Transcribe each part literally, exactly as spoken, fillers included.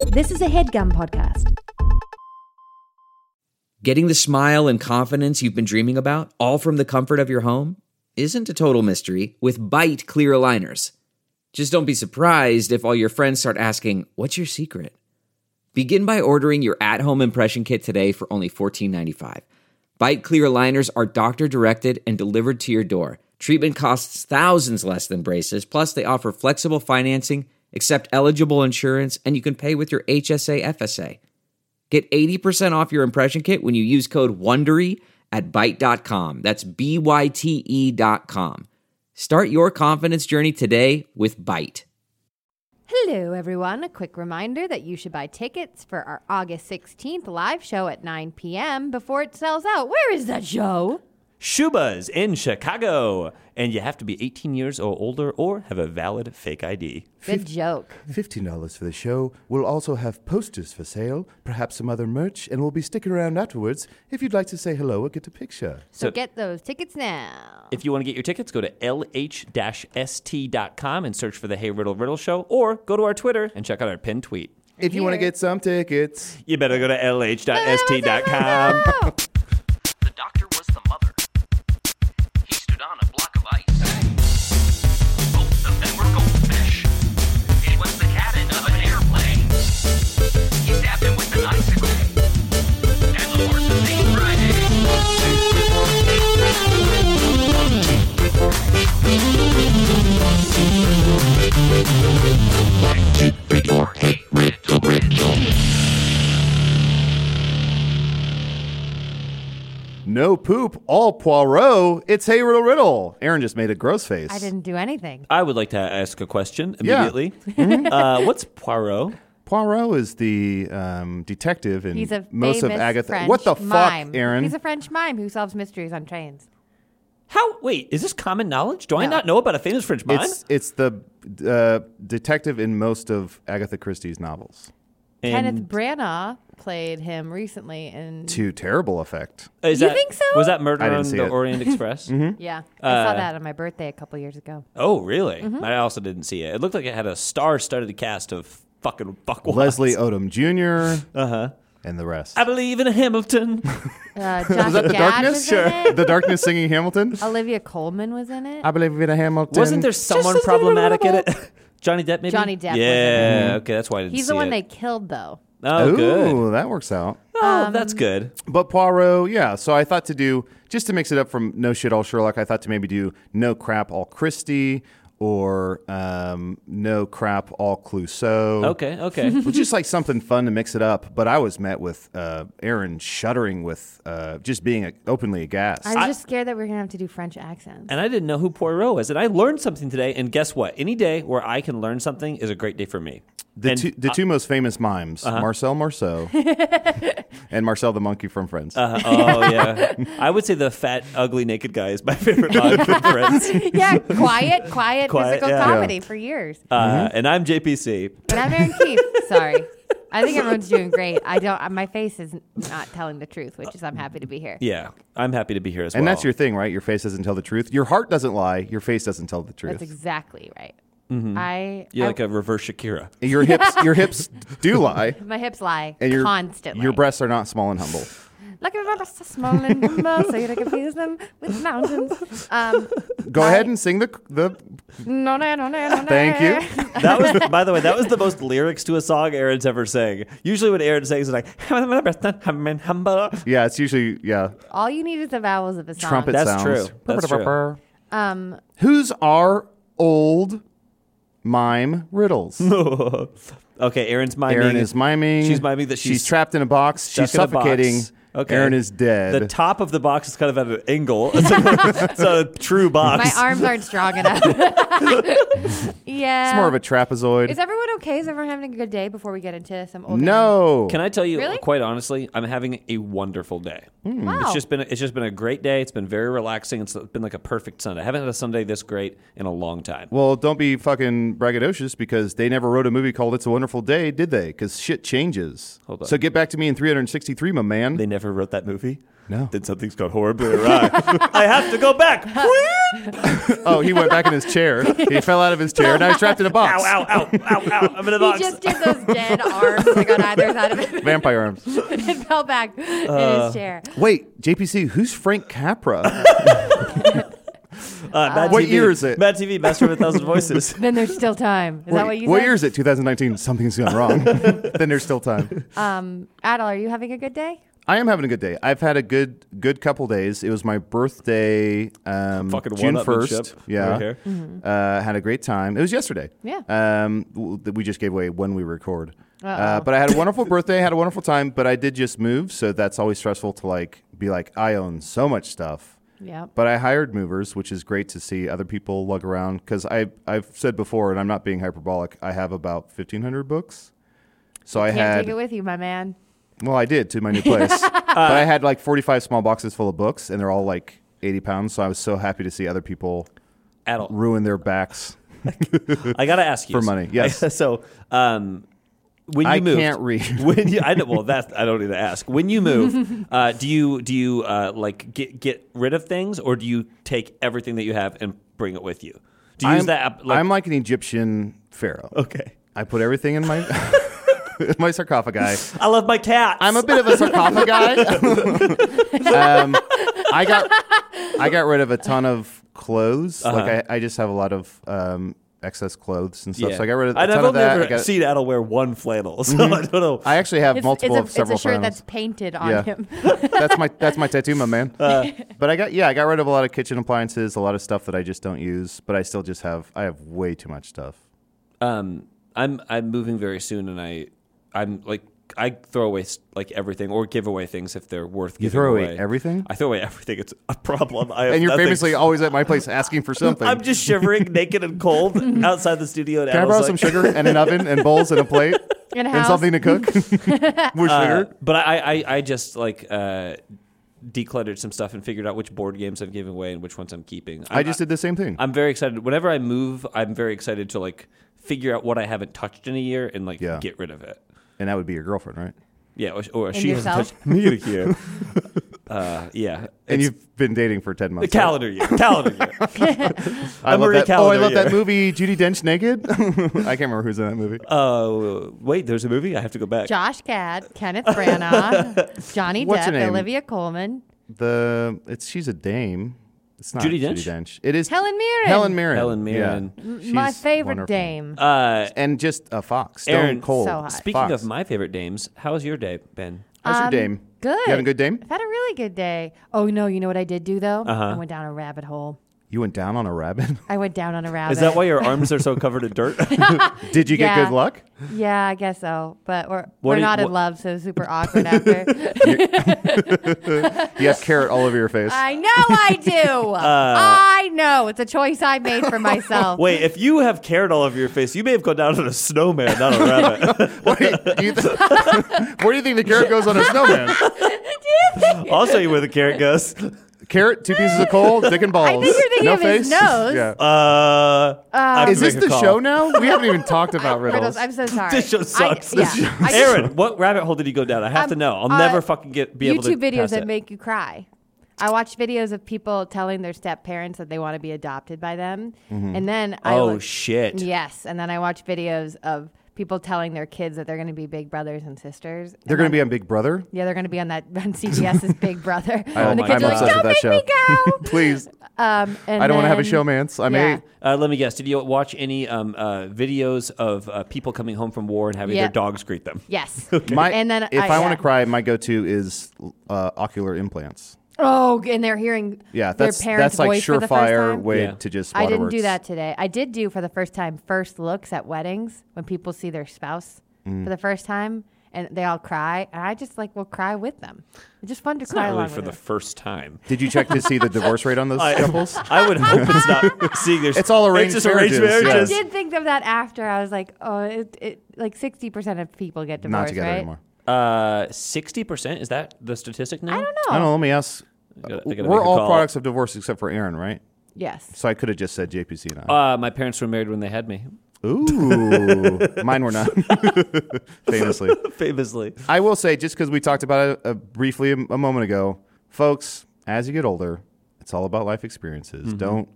This is a HeadGum podcast. Getting the smile and confidence you've been dreaming about, all from the comfort of your home, isn't a total mystery with Bite Clear Aligners. Just don't be surprised if all your friends start asking, what's your secret? Begin by ordering your at-home impression kit today for only fourteen ninety-five. Bite Clear Aligners are doctor-directed and delivered to your door. Treatment costs thousands less than braces, plus they offer flexible financing, accept eligible insurance, and you can pay with your H S A F S A. Get eighty percent off your impression kit when you use code WONDERY at byte dot com. That's B Y T E dot com. Start your confidence journey today with Byte. Hello, everyone. A quick reminder that you should buy tickets for our August sixteenth live show at nine p.m. before it sells out. Where is that show? Shuba's in Chicago. And you have to be eighteen years or older or have a valid fake I D. Good joke. fifteen dollars for the show. We'll also have posters for sale, perhaps some other merch, and we'll be sticking around afterwards if you'd like to say hello or get a picture. So, So- get those tickets now. If you want to get your tickets, go to L H S T dot com and search for the Hey Riddle Riddle Show, or go to our Twitter and check out our pinned tweet. If you want to Here. get some tickets. You better go to L H S T dot com. The doctor was the mother. He stood on a block of ice. Both of them were goldfish. It was the cabin of an airplane. He stabbed him with an icicle. And the horse was named Friday. Riddle, riddle. No poop, all Poirot. It's Hey Riddle Riddle. Aaron just made a gross face. I didn't do anything. I would like to ask a question Yeah. immediately. uh, what's Poirot? Poirot is the um, detective in He's a most of famous Agatha. French What the mime. fuck, Aaron? He's a French mime who solves mysteries on trains. How? Wait, is this common knowledge? Do I No. not know about a famous French mime? It's it's the uh, detective in most of Agatha Christie's novels. And Kenneth Branagh played him recently in... To terrible effect. is You that- think so? Was that Murder I didn't on see the it. Orient Express? mm-hmm. Yeah, I saw Uh, that on my birthday a couple years ago. Oh, really? I also didn't see it. It looked like it had a star-studded cast of fucking buckwads. Leslie Odom Junior Uh-huh. and the rest. I believe in Hamilton. Uh, Josh Was that the Gad darkness? was in it. The darkness singing Hamilton? Olivia Colman was in it. I believe in a Hamilton. Wasn't there someone problematic in it? Johnny Depp, maybe? Johnny Depp was in Yeah, it. okay, that's why I didn't He's see the one it. they killed, though. Oh, Ooh, good. that works out. Oh, that's good. But Poirot, yeah. So I thought to do, just to mix it up from No Shit All Sherlock, I thought to maybe do No Crap All Christie or um, No Crap All Clouseau. Okay, okay. It was just like something fun to mix it up. But I was met with uh, Aaron shuddering with uh, just being a, openly aghast. I was just scared that we were going to have to do French accents. And I didn't know who Poirot was. And I learned something today. And guess what? Any day where I can learn something is a great day for me. The, And, two, the two most famous mimes, Marcel Marceau and Marcel the monkey from Friends. Uh, oh, yeah. I would say the fat, ugly, naked guy is my favorite mime from Friends. Yeah, quiet, quiet, Quiet, physical yeah. comedy Yeah. for years. Uh, And I'm J P C. And I'm Aaron Keefe. Sorry. I think everyone's doing great. I don't. My face is not telling the truth, which is I'm happy to be here. Yeah, I'm happy to be here as well. and that's your thing, right? Your face doesn't tell the truth. Your heart doesn't lie. Your face doesn't tell the truth. That's exactly right. I, You're I like a reverse Shakira. Your hips, your hips do lie, my hips lie and your constantly. your breasts are not small and humble. Like a rubber so small and humble, so you confuse them with mountains. Um, Go I- ahead and sing the the. no, no, no, no, no. Thank you. That was, by the way, that was the most lyrics to a song Aaron's ever sang. Usually when Aaron sings, it's like, humble. Yeah, it's usually yeah. All you need is the vowels of a song. Trumpet That's sounds. true. That's true. Um, Who's our old mime riddles? Okay, Aaron's miming. Aaron is miming. She's miming that she's, trapped in a box. She's stuck in a box. suffocating. Okay. Aaron is dead. The top of the box is kind of at an angle. It's a, it's a true box. my arms aren't strong enough. Yeah. It's more of a trapezoid. Is everyone okay? Is everyone having a good day before we get into some old No. Can I tell you, Really? quite honestly, I'm having a wonderful day. Wow. It's just been it's just been a great day. It's been very relaxing. It's been like a perfect Sunday. I haven't had a Sunday this great in a long time. Well, don't be fucking braggadocious because they never wrote a movie called It's a Wonderful Day, did they? Because shit changes. Hold on. So get back to me in three hundred sixty-three, my man. They never wrote that movie. No. Then something's gone horribly awry. I have to go back. Oh, he went back in his chair. He fell out of his chair. Now he's trapped in a box. Ow, ow, ow, ow, ow. I'm in a box. He just did those dead arms like on either side of it. Vampire arms. And then fell back in Uh, his chair. Wait, J P C, who's Frank Capra? Uh, Mad What T V. year is it? Mad T V, Master of a Thousand Voices. Then there's still time. Is that what you what said? year is it? twenty nineteen. Something's gone wrong. Then there's still time. Um, Adel, are you having a good day? I am having a good day. I've had a good good couple days. It was my birthday, um, Fucking June one-upmanship first. right Yeah, here. uh, had a great time. It was yesterday. Yeah. Um, w- that we just gave away when we record. Uh, Uh-oh. but I had a wonderful birthday. Had a wonderful time. But I did just move, so that's always stressful to like be like I own so much stuff. Yep. But I hired movers, which is great to see other people lug around. Because I I've said before, and I'm not being hyperbolic. I have about fifteen hundred books. So I Can't had. take it with you, my man. Well, I did to my new place. But I had like forty-five small boxes full of books, and they're all like eighty pounds. So I was so happy to see other people Adult. ruin their backs. I gotta ask you For money, yes. so, um, when you I moved, can't read. When you, I know, well, that's I don't need to ask. When you move, uh, do you do you uh, like get get rid of things, or do you take everything that you have and bring it with you? Do you I'm, use that? app- Like, I'm like an Egyptian pharaoh. okay. I put everything in my my sarcophagi. I love my cats. I'm a bit of a sarcophagi. um, I got I got rid of a ton of clothes. Uh-huh. Like I, I just have a lot of um, excess clothes and stuff. Yeah. So I got rid of a And ton I've of only that. I, ever got, seen Adel wear one flannel, so I don't know. I actually have It's, multiple it's, a, of it's several a shirt flannels. that's painted on Yeah. him. that's my that's my tattoo, my man. Uh, but I got yeah, I got rid of a lot of kitchen appliances, a lot of stuff that I just don't use. But I still just have I have way too much stuff. um, I'm I'm moving very soon, and I I'm like I throw away s- like everything or give away things if they're worth You giving throw away. away everything, I throw away everything. It's a problem. I have and you're nothing. famously always at my place asking for something. I'm just shivering, naked and cold outside the studio. And Can I Adel's borrow like, some sugar and an oven and bowls and a plate In a and house. something to cook? More Uh, sugar. but I, I, I just like uh, decluttered some stuff and figured out which board games I'm giving away and which ones I'm keeping. I'm, I just did the same thing. I'm very excited. Whenever I move, I'm very excited to like figure out what I haven't touched in a year and like Yeah. get rid of it. And that would be your girlfriend, right? Yeah, or, or And she yourself? hasn't touched me in a year. uh, yeah, And It's you've been dating for ten the months. calendar year. Calendar year. I I'm love Marie that. Oh, I Calendar love that year. movie, Judi Dench naked. I can't remember who's in that movie. Oh, wait, there's a movie. I have to go back. Josh Gad, Kenneth Branagh, Johnny What's her Depp, name? Olivia Colman, The it's she's a dame. It's not Judi Judi Dench? Dench. It is Helen Mirren. Helen Mirren. Helen Mirren. Yeah. M- my She's favorite wonderful. dame. Uh, And just a fox. Stone Aaron, cold. So hot. speaking fox. of my favorite dames, how was your day, Ben? How's your Um, dame? Good. You having a good dame? I've had a really good day. Oh no, you know what I did do though? Uh-huh. I went down a rabbit hole. You went down on a rabbit. I went down on a rabbit. Is that why your arms are so covered in dirt? Did you get Yeah. good luck? Yeah, I guess so. But we're What we're do you- not in what- love, so it's super awkward after. You have carrot all over your face. I know I do. I know. It's a choice I made for myself. Wait, if you have carrot all over your face, you may have gone down on a snowman, not a rabbit. Wait, do you th- where do you think the carrot goes on a snowman? I'll show you where the carrot goes. Carrot, two pieces of coal, dick and balls. I think you're thinking no of his face. nose. Yeah. Uh, I have Is to this make a the call. show now? We haven't even talked about riddles. Riddles. I'm so sorry. This show sucks. I, yeah. I just- Aaron, what rabbit hole did you go down? I have Um, to know. I'll uh, never fucking get be able to YouTube videos pass that it. make you cry. I watch videos of people telling their step parents that they want to be adopted by them, and then I Oh look- shit! yes, and then I watch videos of people telling their kids that they're going to be big brothers and sisters. They're going to be on Big Brother. Yeah, they're going to be on that on CBS's Big Brother. I- and the I'm kids are like, obsessed "Don't with make that me go." Please. Um, and I don't want to have a then- showmance. I'm yeah. eight. Uh, let me guess. Did you watch any um, uh, videos of uh, people coming home from war and having Yeah. their dogs greet them? Yes. My, And then if I- I, want yeah. to cry, my go-to is uh, ocular implants. Oh, and they're hearing Yeah, their that's parents' that's like voice for the first surefire time. way Yeah. to just. I didn't waterworks. do that today. I did do for the first time first looks at weddings when people see their spouse Mm. for the first time and they all cry, and I just like will cry with them. It's just fun to It's cry not really along for with the them. first time. Did you check to see the divorce rate on those I, couples? I would hope it's not seeing their. It's all arranged It's just arranged marriages, marriages. I did think of that after. I was like, oh, it, it like sixty percent of people get divorced, Not together right? anymore. Uh, sixty percent is that the statistic now? I don't know. I don't know. Let me ask. I gotta- I gotta We're make a all call. products of divorce except for Aaron, right? Yes. So I could have just said J P C and I. Uh, my parents were married when they had me. Ooh, mine were not. Famously, Famously. I will say, just because we talked about it uh, briefly a, a moment ago, folks, as you get older, it's all about life experiences. Mm-hmm. Don't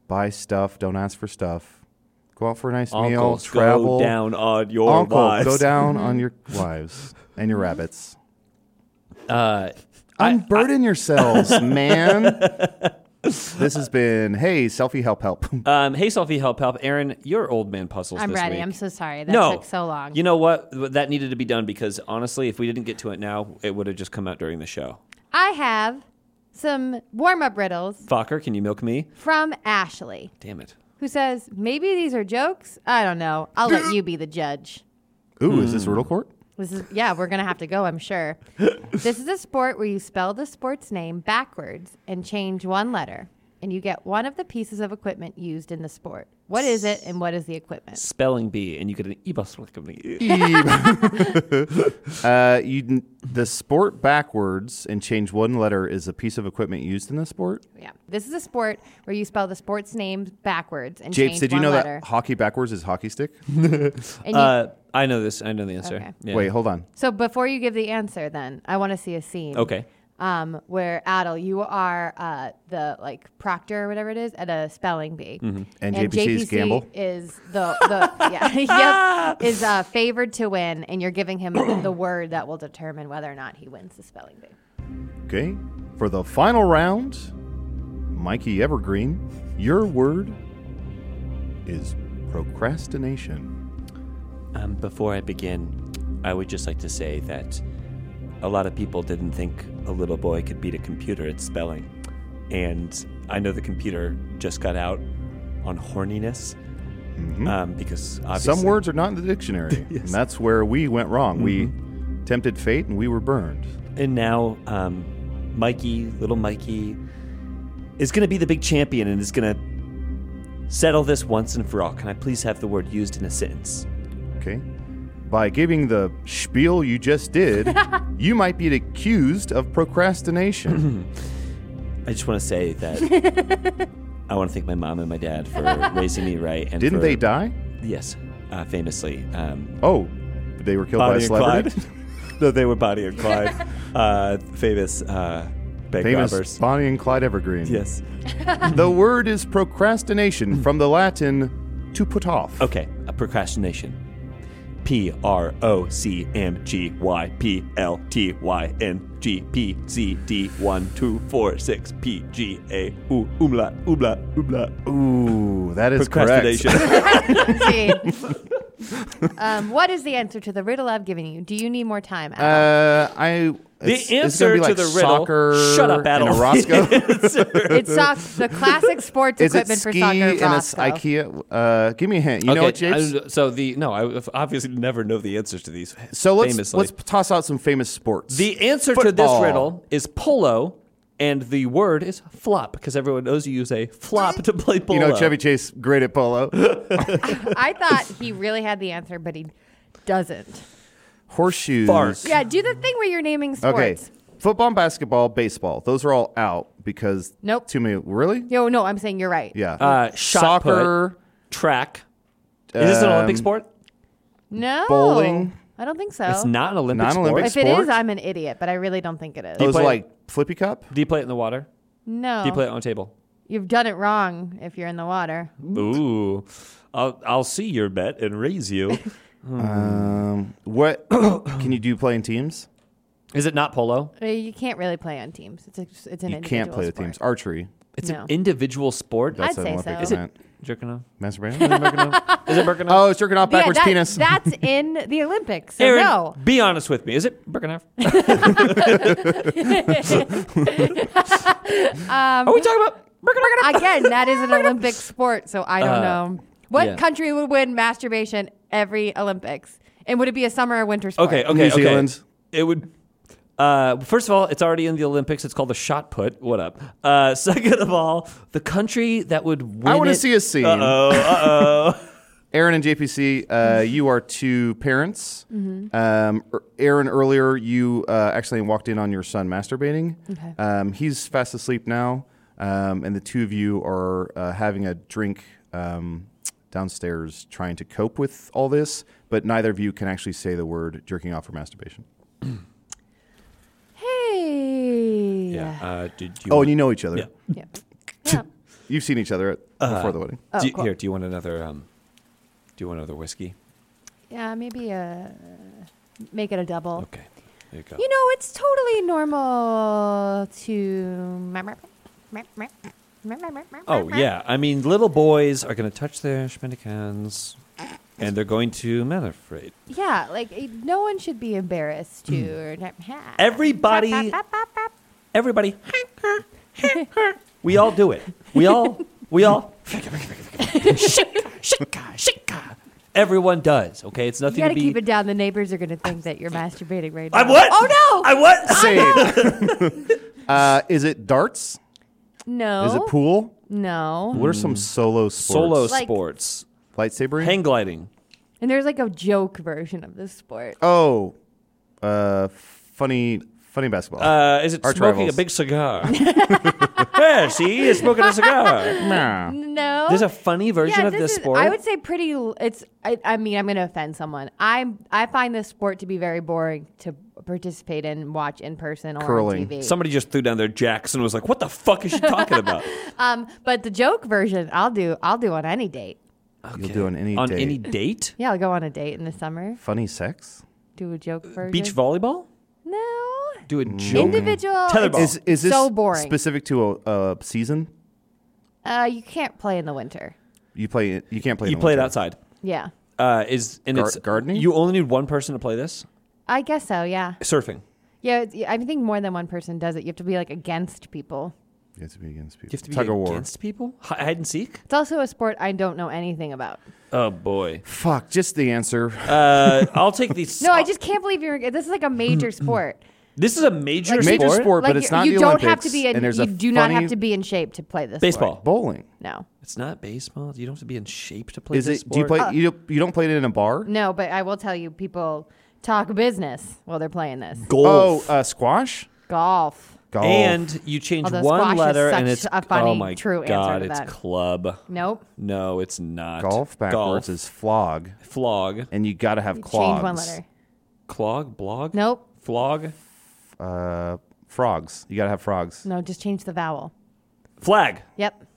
buy stuff. Don't ask for stuff. Go out for a nice meal. Uncles, Travel. go down on your Uncle, wives. go down on your wives and your rabbits. Uh, Unburden yourselves, man. This has been, hey, selfie help help. um, hey, Selfie Help Help. Aaron, your old man puzzles I'm this ready. week. I'm so sorry. That no, took so long. You know what? That needed to be done because honestly, if we didn't get to it now, it would have just come out during the show. I have some warm-up riddles Fokker, can you milk me? from Ashley, Damn it. who says, maybe these are jokes? I don't know. I'll let you be the judge. Ooh, is this Riddle Court? This is yeah, we're gonna have to go, I'm sure. This is a sport where you spell the sport's name backwards and change one letter, and you get one of the pieces of equipment used in the sport. What is it, and what is the equipment? Spelling bee, and you get an e-bus. uh, you the sport backwards and change one letter is a piece of equipment used in the sport. Yeah, this is a sport where you spell the sport's name backwards and Japes, change did you one know letter. that hockey backwards is hockey stick? And you- Uh, I know this. I know the answer. Okay. Yeah. Wait, hold on. so before you give the answer, then I want to see a scene. Okay. Um, where Adel, you are uh, the like proctor or whatever it is at a spelling bee, Mm-hmm. And J P C's Gamble? is the the yeah yep, is uh, favored to win, and you're giving him the word that will determine whether or not he wins the spelling bee. Okay. For the final round, Mikey Evergreen, your word is procrastination. Um, before I begin, I would just like to say that a lot of people didn't think a little boy could beat a computer at spelling. And I know the computer just got out on horniness um, because obviously... Some words are not in the dictionary. Yes. And that's where we went wrong. We tempted fate and we were burned. And now um, Mikey, little Mikey, is going to be the big champion and is going to settle this once and for all. Can I please have the word used in a sentence? Okay. By giving the spiel you just did, you might be accused of procrastination. I just want to say that I want to thank my mom and my dad for raising me right. And Didn't for- they die? Yes, uh, famously. Um, Oh, they were killed by a Bonnie and celebrity? Clyde. No, they were Bonnie and Clyde, uh, famous uh, bank Famous robbers. Bonnie and Clyde Evergreen. Yes. The word is procrastination from the Latin to put off. Okay, a procrastination. P R O C M G Y P L T Y N G P Z D one two four six P G A U umlaut umlaut umlaut. Ooh, that is correct. Procrastination. See. um, what is the answer to the riddle I've given you? Do you need more time, Adel? Uh, I. The it's, it's answer gonna be like to the riddle. soccer Shut up, and a Adel. Roscoe. It's soc- the classic sports Is it equipment for ski soccer. and it's Roscoe. IKEA? Uh, give me a hint. You know what, Japes? I- so the no, I obviously never know the answers to these. So let's famously. let's toss out some famous sports. The answer to this Football. riddle is polo, and the word is flop because everyone knows you use a flop to play polo. You know Chevy Chase, great at polo. I thought he really had the answer, but he doesn't. Horseshoes. Fart. Yeah, do the thing where you're naming sports. Okay. Football, basketball, baseball. Those are all out because Nope. too many. Really? Yo, no, I'm saying you're right. Yeah. Uh, shot Soccer, put, track. Is this an Olympic um, sport? No. Bowling. I don't think so. It's not an Olympic Non-Olympic sport. If it sport? is, I'm an idiot, but I really don't think it is. Those play- are like Flippy Cup. Do you play it in the water? No. Do you play it on a table? You've done it wrong if you're in the water. Ooh, I'll I'll see your bet and raise you. Um, what can you do? Play in teams? Is it not polo? Uh, You can't really play on teams. It's a, it's an You individual can't play with sport. teams. Archery. It's No. an individual sport. That's I'd an say Olympic so. event. Jerking off. Masturbation? Is it Birkenau? Oh, it's jerking off backwards yeah, that- penis. That's in the Olympics. So Aaron, no. be honest with me. Is it Birkenau? Um, Are we talking about Birkenau? Again, that is an Olympic sport, so I don't Uh, know. What yeah. country would win masturbation every Olympics? And would it be a summer or winter sport? Okay, okay, New okay. Zealand. It would. Uh, first of all, it's already in the Olympics. It's called the shot put. What up? Uh, second of all, the country that would win. I want to it- see a scene. Uh oh. Uh oh. Aaron and J P C, uh, you are two parents. Um, er- Aaron, earlier you uh, actually walked in on your son masturbating. Okay. Um, he's fast asleep now, um, and the two of you are uh, having a drink um, downstairs, trying to cope with all this. But neither of you can actually say the word jerking off or masturbation. Hey. Yeah. Uh, did you? Oh, and you know each other. Yeah. Yeah. Yeah. You've seen each other at, Uh, before the wedding. Oh, do you, cool. Here, do you want another? Um, do you want another whiskey? Yeah, maybe uh, make it a double. Okay, there you go. You know, it's totally normal to. Oh yeah, I mean, little boys are going to touch their schmendicans, and they're going to afraid. Yeah, like eh, no one should be embarrassed to. Everybody, everybody, we all do it. We all, we all. Everyone does. Okay, it's You nothing gotta to be. keep it down. The neighbors are gonna think that you're masturbating right now. I what? Oh no! I what? Same. uh, is it darts? No. Is it pool? No. What are some solo sports? Solo Like- sports, Lightsaber? hang gliding. And there's like a joke version of this sport. Oh, uh, funny, funny basketball. Uh, is it Arch smoking rivals. a big cigar? Yeah, see, he's smoking a cigar. nah. No. There's a funny version yeah, of this is, sport. I would say pretty. l- It's. I, I mean, I'm going to offend someone. I I find this sport to be very boring to participate in, watch in person or Curling. on T V. Somebody just threw down their jacks and was like, "What the fuck is she talking about?" um, but the joke version, I'll do. I'll do on any date. You'll do on any on date. any date. Yeah, I'll go on a date in the summer. Funny sex? Do a joke version. Beach volleyball. No. Do a joke. Individual. Tetherball. it's Is is this so boring. specific to a, a season? uh, you can't play in the winter. You play it. You can't play. You in the play it winter. outside. Yeah, Uh, is and Gar- it's gardening? You only need one person to play this. I guess so. Yeah. Surfing. Yeah, it's, I think more than one person does it. You have to be like against people. You have to be against people. You have to be Tug of war. against people. Hi- Hide and seek. It's also a sport I don't know anything about. Oh boy. Fuck, just the answer. Uh, I'll take these. No, I just can't believe you're. This is like a major sport. This is a major Like- sport. Major sport, Like but it's you, not you the don't Olympics. have to be. In, and there's you a do not funny- have to be in shape to play this. Baseball. Sport. bowling. No, It's not baseball. You don't have to be in shape to play Is this it? Do you sport. play? you don't- you don't play it in a bar? no, but I will tell you, people talk business while they're playing this. golf? Oh, uh, squash. Golf. Golf. And you change Although one squash is letter, and such it's a funny, oh my true answer god, to it's that. club. Nope. No, it's not. golf backwards Golf. is flog, Flog. and you got to have You clogs. change one letter. Clog. Blog. Nope. Flog. Uh, frogs. You got to have frogs. No, just change the vowel. Flag. Yep.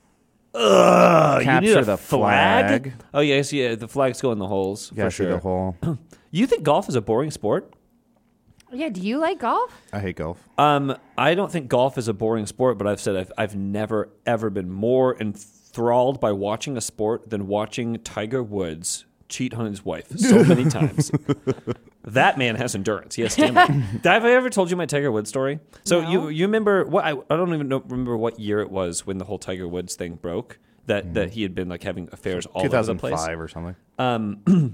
Ugh, Capture you need a the flag? flag. Oh yes, yeah. The flags go in the holes You for got to see sure. the whole. You think golf is a boring sport? Yeah. Do you like golf? I hate golf. Um, I don't think golf is a boring sport, but I've said I've, I've never ever been more enthralled by watching a sport than watching Tiger Woods cheat on his wife so many times. That man has endurance. He has stamina. Have I ever told you my Tiger Woods story? So No. you you remember what I, I don't even know, remember what year it was when the whole Tiger Woods thing broke. That that he had been like having affairs all over the place. two thousand five or something. Um,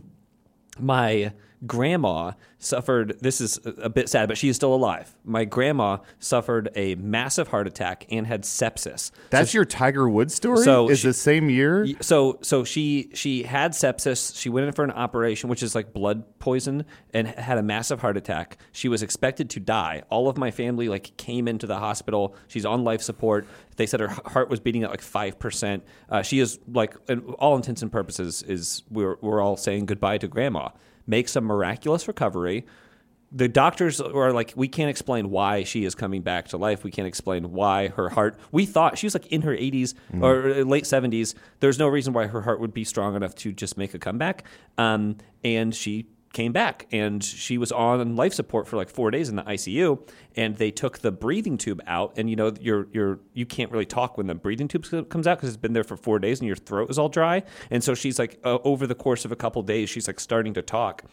my grandma suffered, this is a a bit sad, but she is still alive. My grandma suffered a massive heart attack and had sepsis. That's your Tiger Woods story. So is she- the same year? Y- So so she she had sepsis. She went in for an operation, which is like blood poison, and h- had a massive heart attack. She was expected to die. All of my family like came into the hospital. She's on life support. They said her h- heart was beating at like five percent. Uh, she is like, in all intents and purposes, is we're we're all saying goodbye to grandma. Makes a miraculous recovery. The doctors are like, we can't explain why she is coming back to life. We can't explain why her heart. We thought she was like in her eighties or late seventies. There's no reason why her heart would be strong enough to just make a comeback. Um, and she came back, and she was on life support for like four days in the I C U. And they took the breathing tube out, and you know you're you're you can't really talk when the breathing tube comes out because it's been there for four days and your throat is all dry. And so she's like, uh, over the course of a couple days, she's like starting to talk,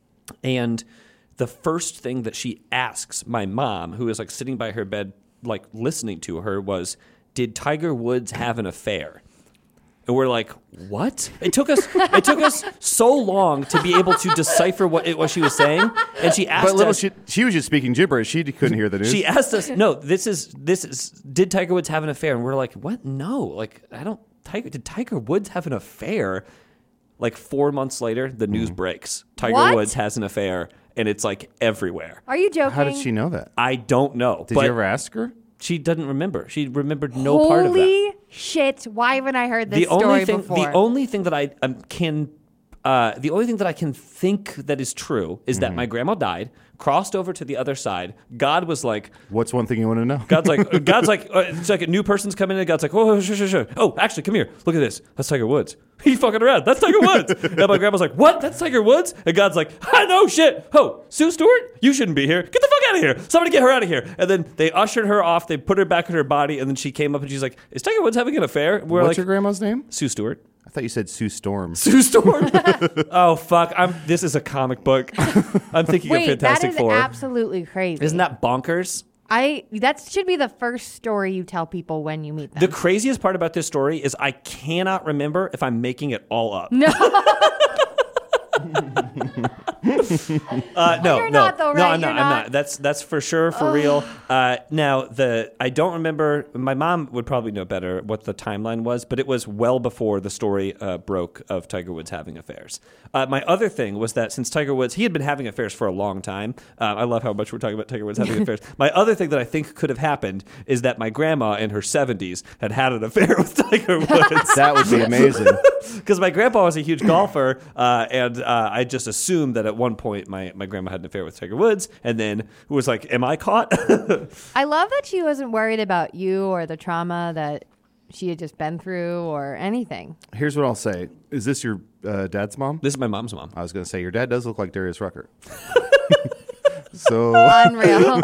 and the first thing that she asks my mom, who is like sitting by her bed, like listening to her, was, "Did Tiger Woods have an affair?" And we're like, "What?" It took us it took us so long to be able to decipher what it was she was saying. And she asked but little us, she, she was just speaking gibberish. She couldn't hear the news. she asked us, "No, this is this is did Tiger Woods have an affair?" And we're like, "What? No. Like, I don't Tiger did Tiger Woods have an affair?" Like four months later, the news breaks. Tiger What? Woods has an affair, and it's like everywhere. Are you joking? How did she know that? I don't know. Did but you ever ask her? she doesn't remember. She remembered no Holy part of that. shit! Why haven't I heard this The story only thing, before? the only thing that I um, can Uh, the only thing that I can think that is true is Mm-hmm. that my grandma died, crossed over to the other side. God was like, What's one thing you want to know? God's like, God's like, uh, it's like a new person's coming in. God's like, oh, sure, sure, sure. Oh, actually, come here. Look at this. That's Tiger Woods. He's fucking around. That's Tiger Woods. And my grandma's like, what? That's Tiger Woods? And God's like, I know shit. Oh, Sue Stewart? You shouldn't be here. Get the fuck out of here. Somebody get her out of here. And then they ushered her off. They put her back in her body. And then she came up and she's like, is Tiger Woods having an affair? And we're What's like, your grandma's name? Sue Stewart. I thought you said Sue Storm. Sue Storm. Oh fuck! I'm. This is a comic book. I'm thinking Wait, of that Fantastic is Four. absolutely crazy. Isn't that bonkers? I that should be the first story you tell people when you meet them. The craziest part about this story is I cannot remember if I'm making it all up. no. Uh, no, you're no, not, though, no, right? I'm not. You're I'm not? not. That's that's for sure for real. Uh, now the I don't remember. My mom would probably know better what the timeline was, but it was well before the story uh, broke of Tiger Woods having affairs. Uh, my other thing was that since Tiger Woods, he had been having affairs for a long time. Uh, I love how much we're talking about Tiger Woods having affairs. My other thing that I think could have happened is that my grandma in her seventies had had an affair with Tiger Woods. That would be amazing. Because my grandpa was a huge golfer, uh, and uh, I just assumed that at one point my, my grandma had an affair with Tiger Woods, and then was like, am I caught? I love that she wasn't worried about you or the trauma that she had just been through or anything. Here's what I'll say. Is this your uh, dad's mom? This is my mom's mom. I was going to say, your dad does look like Darius Rucker. so, Unreal.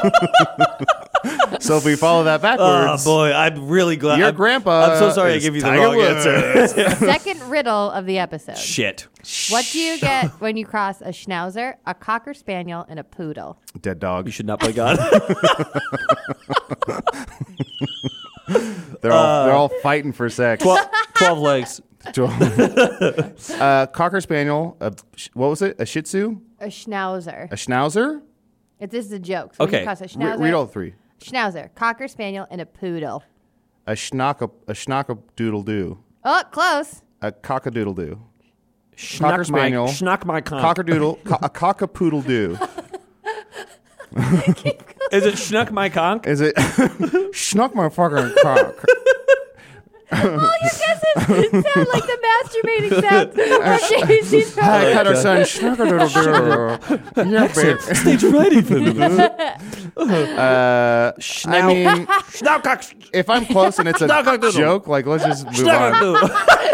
so if we follow that Oh, backwards, boy, I'm really glad. your I'm- grandpa I'm so sorry I is gave you the Tiger wrong Woods. answer. Second riddle of the episode. Shit. What do you get when you cross a schnauzer, a cocker spaniel, and a poodle? Dead dog. You should not play God. They're all they're all fighting for sex. twelve, twelve legs. uh, Cocker Spaniel. A, what was it? A Shih Tzu? A schnauzer. A Schnauzer? It, this is a joke. So when Okay. you cross a Re- schnauzer, read all three. schnauzer, cocker spaniel, and a poodle. A schnock a schnock doodle doo. Oh, close. A cockadoodle doo. Schnock my, spaniel. schnock my conch. Cockadoodle. co- a cockapoodle doo. Is it schnuck my conch? Is it schnuck my fucking cock? All your guesses sound like the masturbating sounds of Daisy's I brother. had a son schnuckadoodle doo. Yeah, babe. Stage ready for this. Uh, I mean, Schnock cock. if I'm close and it's a Schnuckadoodle. joke, like let's just move Schnock on. do.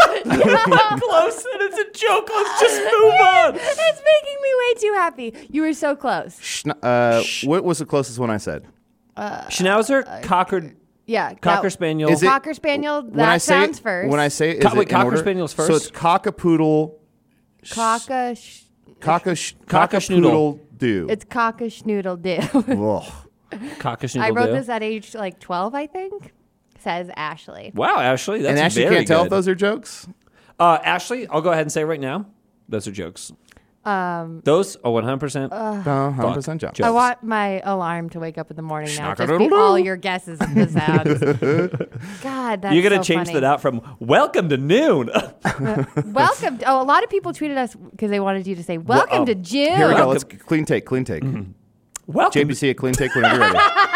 I'm close and it's a joke. Let's just move on. It's making me way too happy. You were so close. Schn- uh, what was the closest one I said? Schnauzer, cocker, Yeah. cocker that- spaniel. Is it- Cocker spaniel, When I that say sounds it, first. When I say it, Co- is wait, it in cocker order? spaniel's So first? it's cockapoodle, Cocka, sh- cocka, sh- Cockaschnoodle. cockapoodle do. it's cocka schnoodle do. Ugh. Cockashnoodle I wrote do. this at age like twelve, I think. Says Ashley. Wow, Ashley, that's And Ashley very can't tell if good. those are jokes. Uh, Ashley, I'll go ahead and say right now, those are jokes. Um, Those are one hundred percent. Uh, one hundred percent joke. Jokes. I want my alarm to wake up in the morning now. Just be Schnock-a-doodle-doo. all your guesses of the sounds. God, that's You're gonna so change funny. that out from "Welcome to noon." Welcome. To, oh, a lot of people tweeted us because they wanted you to say "Welcome oh, to June." Here we go. Welcome. Let's clean take. Clean take. Welcome. J B C, a clean take whenever you're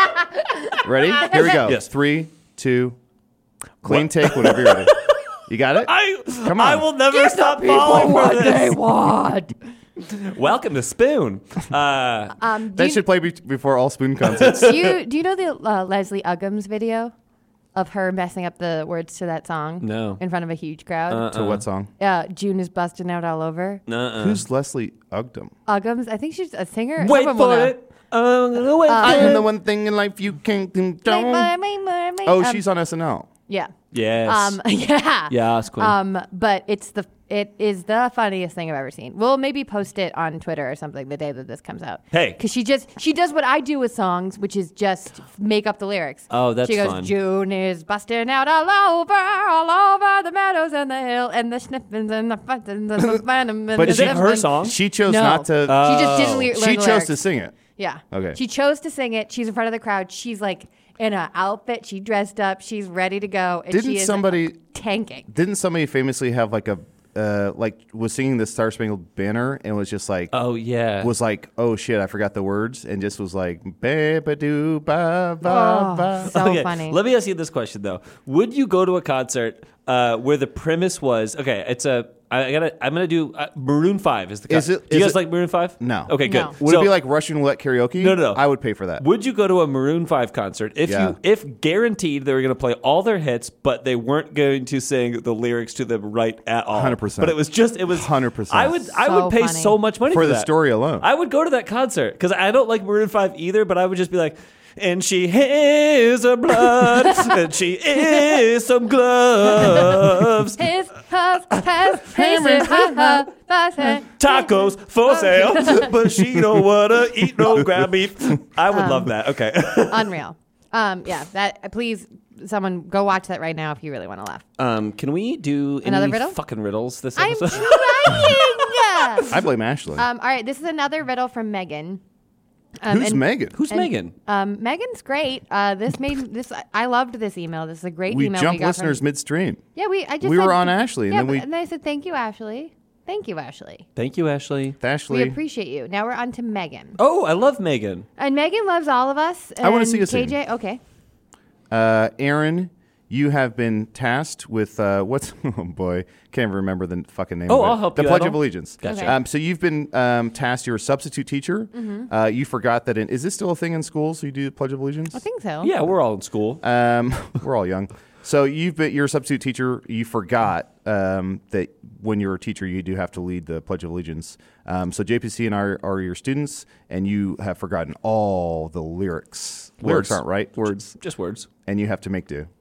ready. Ready? Here we go. Yes. Three, two, clean take whenever you're ready. You got it? I Come I on. will never stop falling for this. want. Welcome to Spoon. Uh, Um, do, That you, should play be- before all spoon concerts. do you do you know the uh, Leslie Uggams video of her messing up the words to that song? No. In front of a huge crowd. To what song? Uh, June is busting out all over. uh-uh. Who's Leslie Ugdom? Uggams. I think she's a singer. Wait Someone will for know. it. I'm gonna wait I for am it. the one thing in life you can't do. Like, my- my- my- my- Oh, um, she's on S N L. yeah. Yes. Um, yeah. Yes, queen. Um, but it's the it is the funniest thing I've ever seen. We'll maybe post it on Twitter or something the day that this comes out. Hey. because she just she does what I do with songs, which is just make up the lyrics. Oh, that's she goes, fun. June is busting out all over, all over the meadows and the hill and the sniffins and the futtins and the phantom and But the Is it her sniffins. song? She chose No. not to. She just didn't le- learn she the chose lyrics. to sing it. Yeah. Okay. She chose to sing it. She's in front of the crowd. She's like in an outfit. She dressed up. She's ready to go. And Didn't she is somebody- like, tanking? Didn't somebody famously have like a uh, like was singing the Star Spangled Banner and was just like oh yeah. was like, oh shit, I forgot the words, and just was like ba ba doo ba ba Oh, ba. so Okay, funny. Let me ask you this question though: would you go to a concert uh, where the premise was okay. It's a I gotta. I'm gonna do uh, Maroon Five. Is the Is it- do you is guys it- like Maroon Five? No. Okay, good. No. Would So- it be like Russian roulette karaoke? No, no, no. I would pay for that. Would you go to a Maroon Five concert if Yeah. you if guaranteed they were going to play all their hits, but they weren't going to sing the lyrics to them right at all? one hundred percent. But it was just it was one hundred percent. I would I So would pay funny. so much money for, For the that. story alone. I would go to that concert because I don't like Maroon Five either. But I would just be like. And she is her blood, and she is some gloves. His hus has his ha ha Tacos for sale, but she don't wanna eat no ground beef. I would love that. Okay. Unreal. Um, yeah, that. Please, someone go watch that right now if you really want to laugh. Um, can we do any Another riddle? fucking riddles this I'm episode? trying. I blame Ashley. um, all right, this is another riddle from Megan. Um, Who's and- Megan? Who's and, Megan? Um, Megan's great. Uh, this made this. I loved this email. This is a great we email. jumped we got listeners from, midstream. Yeah, we. I just. we said- were on Ashley, and yeah, then we- but- and I said thank you, Ashley. Thank you, Ashley. Thank you, Ashley. Ashley. We appreciate you. Now we're on to Megan, Oh, I love Megan. and Megan loves all of us. I wanna and see a K scene. J. Okay. Uh, Aaron, you have been tasked with uh, what's oh boy, can't even remember the fucking name. Oh, of it. I'll help the you Pledge out. of Allegiance. Gotcha. Okay. Um, so you've been um, tasked. You're a substitute teacher. Uh, you forgot that. In, is this still a thing in schools? So you do the Pledge of Allegiance? I think so. Yeah, we're all in school. Um, we're all young. So you've been you're a substitute teacher. You forgot um, that when you're a teacher, you do have to lead the Pledge of Allegiance. Um, so J P C and I are, are your students, and you have forgotten all the lyrics. Lyrics Words. aren't right. Words, Just words. and you have to make do.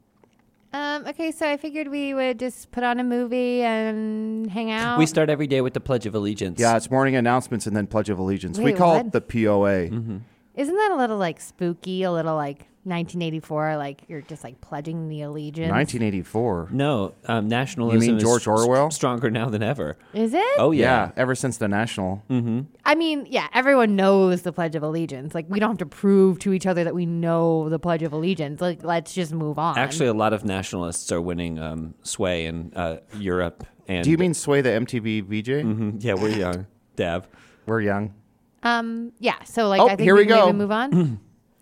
Um, okay, so I figured we would just put on a movie and hang out. We start every day with the Pledge of Allegiance. Yeah, it's morning announcements and then Pledge of Allegiance. we Wait, call what? it the P O A. Isn't that a little like spooky? A little like nineteen eighty-four, like you're just like pledging the allegiance. nineteen eighty-four. No, um, nationalism You mean George is Orwell? s- stronger now than ever. Is it? Oh, Yeah, yeah. ever since the National. I mean, yeah, everyone knows the Pledge of Allegiance. Like we don't have to prove to each other that we know the Pledge of Allegiance. Like let's just move on. Actually, a lot of nationalists are winning um, sway in uh, Europe. And Do you mean Sway the M T V V J? Mhm. Yeah, we're young. Dab. We're young. um, yeah. So like Oh, I think here we we can go. maybe move on.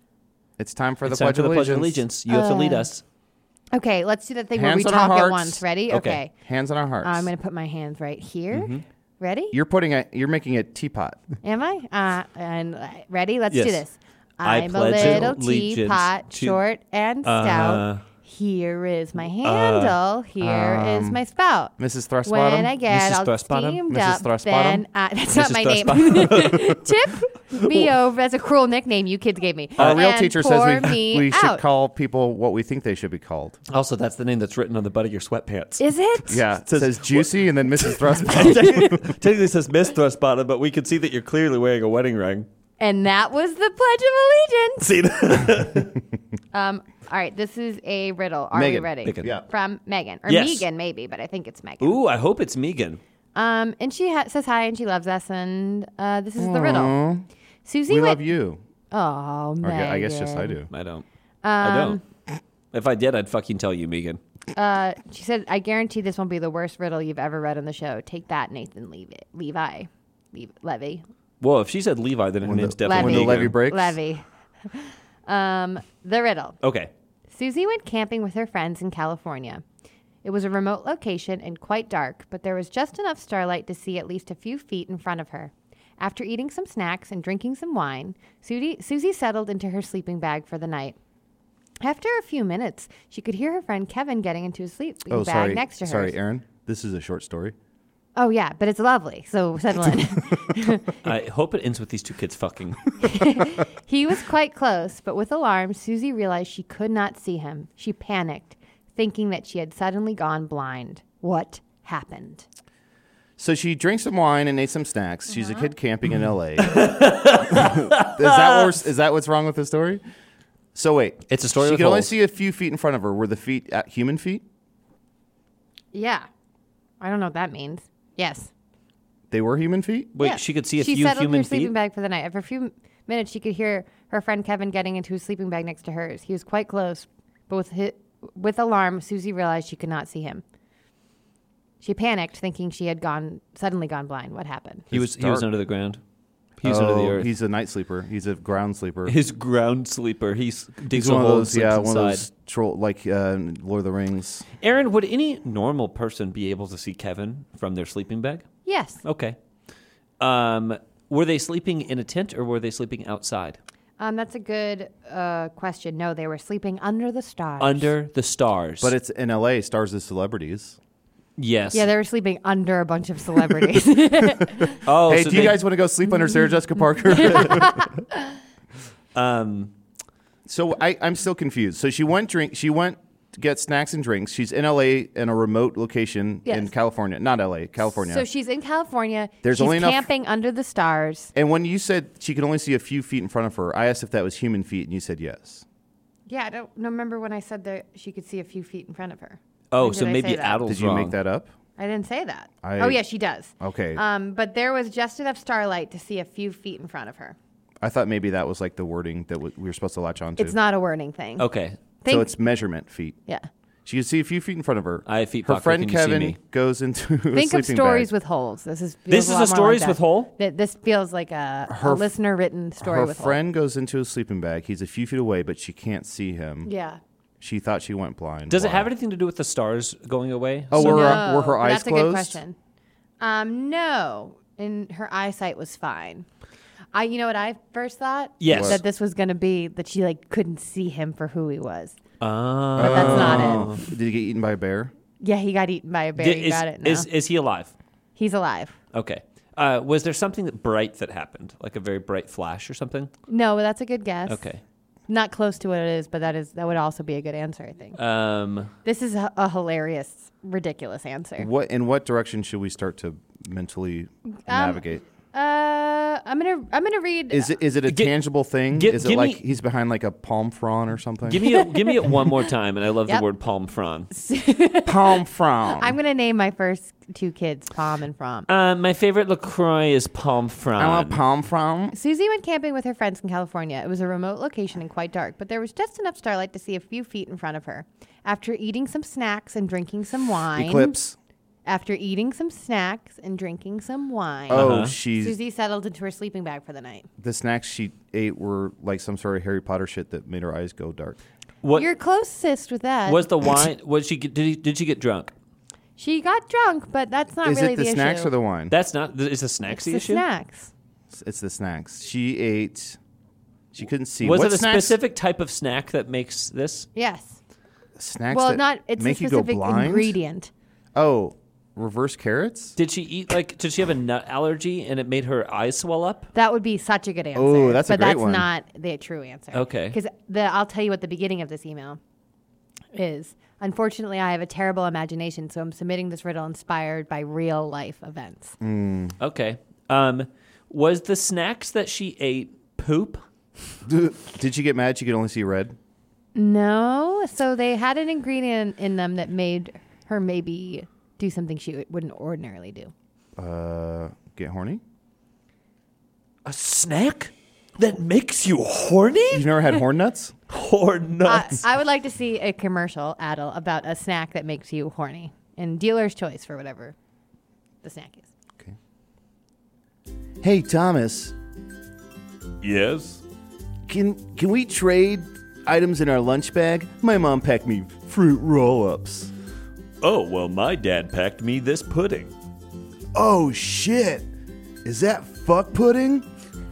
It's time for It's the time Pledge for of the Pledge of Allegiance. Allegiance. You have to lead Uh, us. Okay, let's do that thing where Hands we on our talk at hearts. once. Ready? Okay. Okay. Hands on our hearts. I'm gonna put my hands right here. Mm-hmm. Ready? You're putting a. You're making a teapot. Am I? Uh, and uh, ready? Let's Yes. do this. I I'm a pledge little allegiance teapot, to- short and stout. Uh, Here is my handle. Here is um, my spout. Missus Thrustbottom. When I get Missus all Thrustbottom? steamed Missus up, Thrustbottom? then uh, that's not Missus my name. Tip me over. That's a cruel nickname you kids gave me. Our real And teacher pour says we, me we should out. call people what we think they should be called. also, that's the name that's written on the butt of your sweatpants. Is it? Yeah, it says- says, Juicy and then Missus Thrustbottom. Technically, it says Miss Thrustbottom, but we can see that you're clearly wearing a wedding ring. And that was the Pledge of Allegiance. See, Um. All right. This is a riddle. Are Megan. we ready? Megan. Yeah. From Megan or Yes. Megan, maybe, but I think it's Megan. ooh, I hope it's Megan. Um, and she ha- says hi and she loves us, and uh, this is the riddle. Susie We went. love you. Oh, Or Megan. I guess just I do. I don't. I don't. If I did, I'd fucking tell you, Megan. Uh, she said, "I guarantee this won't be the worst riddle you've ever read on the show. Take that, Nathan Levi. Levi, Levi. Levy. Well, if she said Levi, then her When name's the, definitely when the Levy. levy Megan. breaks. Levy. um, the riddle. Okay. Susie went camping with her friends in California. It was a remote location and quite dark, but there was just enough starlight to see at least a few feet in front of her. After eating some snacks and drinking some wine, Susie, Susie settled into her sleeping bag for the night. After a few minutes, she could hear her friend Kevin getting into a sleeping Oh, bag sorry. next to her. Sorry, Aaron. This is a short story. Oh, yeah, but it's lovely, so settle in. I hope it ends with these two kids fucking. He was quite close, but with alarm, Susie realized she could not see him. She panicked, thinking that she had suddenly gone blind. What happened? So she drank some wine and ate some snacks. She's Uh-huh. a kid camping in L A. is that what we're- is that what's wrong with the story? So wait, It's a story She with could only holes. see a few feet in front of her. Were the feet at human feet? Yeah. I don't know what that means. Yes. They were human feet. Wait, Yeah. she could see a she few settled in human her sleeping feet? bag for the night. After a few minutes, she could hear her friend Kevin getting into his sleeping bag next to hers. He was quite close, but with, hi with alarm, Susie realized she could not see him. She panicked, thinking she had gone suddenly gone blind. What happened? He was It's he was dark. under the ground. He's under the Oh, earth. He's a night sleeper. He's a ground sleeper. His ground sleeper. He s- digs He's a one of hole and those, sleeps yeah, inside. one of those troll, like uh, Lord of the Rings. Aaron, would any normal person be able to see Kevin from their sleeping bag? Yes. Okay. Um, were they sleeping in a tent or were they sleeping outside? Um, that's a good uh, question. No, they were sleeping under the stars. Under the stars. But it's in L A, stars as celebrities. yes. Yeah, they were sleeping under a bunch of celebrities. Oh, hey, so do you they- guys want to go sleep under Sarah Jessica Parker? Um, So I, I'm still confused. So she went drink. She went to get snacks and drinks. She's in L A in a remote location in Yes. California, not L A, California. So she's in California. There's she's only enough- camping under the stars. and when you said she could only see a few feet in front of her, I asked if that was human feet, and you said yes. Yeah, I don't remember when I said that she could see a few feet in front of her. oh, When so did I maybe say that? Adel's Did you wrong. make that up? I didn't say that. I- oh, yeah, she does. Okay. Um, but there was just enough starlight to see a few feet in front of her. I thought maybe that was like the wording that w- we were supposed to latch on to. It's not a wording thing. Okay. Think, so it's measurement feet. yeah. She could see a few feet in front of her. I have feet, Her Fucker, friend can you see Kevin me? goes into a Think sleeping of stories bag. with holes. This is feels This a is lot a more stories like with that. hole? Th- This feels like a, Her a f- listener written story Her with friend goes into a sleeping bag. He's a few feet away, but she can't see him. hole. Yeah. She thought she went blind. Does it Why? have anything to do with the stars going away? Oh, So- were, No, her, were her but eyes that's closed? a good question. Um, no, and her eyesight was fine. I, you know what I first thought? Yes. That this was going to be that she like couldn't see him for who he was. Ah. But that's not it. Did he get eaten by a bear? Yeah, he got eaten by a bear. Did- you is, got it now. is, is he alive? He's alive. Okay. Uh, was there something that bright that happened, like a very bright flash or something? No, that's a good guess. Okay. Not close to what it is, but that is that would also be a good answer, I think. Um, This is a, a hilarious, ridiculous answer. What in what direction should we start to mentally Um, navigate? Uh, I'm gonna I'm gonna read. Is it is it a gi- tangible thing? gi- is it give like me- he's behind like a palm frond or something? give me a, give me it one more time, and I love Yep. the word palm frond. palm frond. I'm gonna name my first two kids Palm and From. Uh, my favorite LaCroix is palm frond. I want palm frond. Susie went camping with her friends in California. It was a remote location and quite dark, but there was just enough starlight to see a few feet in front of her. After eating some snacks and drinking some wine, Eclipse. After eating some snacks and drinking some wine, Oh, Uh-huh. she's Susie settled into her sleeping bag for the night. the snacks she ate were like some sort of Harry Potter shit that made her eyes go dark. What You're closest with that. was the wine? Was she? get- Did, he, did she get drunk? She got drunk, but that's not Is really it the, the snacks issue. or the wine? That's not. Is the snacks it's the, the issue? snacks. It's- it's the snacks. She ate. She couldn't see. Was what it a snacks? specific type of snack that makes this? Yes. snacks? well, that not. It's make a you go specific blind? ingredient. Oh, reverse carrots. Did she eat like? Did she have a nut allergy and it made her eyes swell up? That would be such a good answer. Oh, that's a but great that's one. not the true answer. Okay. Because the I'll tell you what the beginning of this email is. Unfortunately, I have a terrible imagination, so I'm submitting this riddle inspired by real life events. Okay. Um, was the snacks that she ate poop? Did she get mad? She could only see red. No, so they had an ingredient in them that made her maybe do something she wouldn't ordinarily do. Uh, get horny. A snack that makes you horny? You've never had horn nuts? Or I, nuts? I would like to see a commercial, Adel, about a snack that makes you horny, and dealer's choice for whatever the snack is. Okay. Hey Thomas, yes. can can we trade items in our lunch bag? My mom packed me fruit roll-ups. Oh well, my dad packed me this pudding. Oh shit! Is that fuck pudding?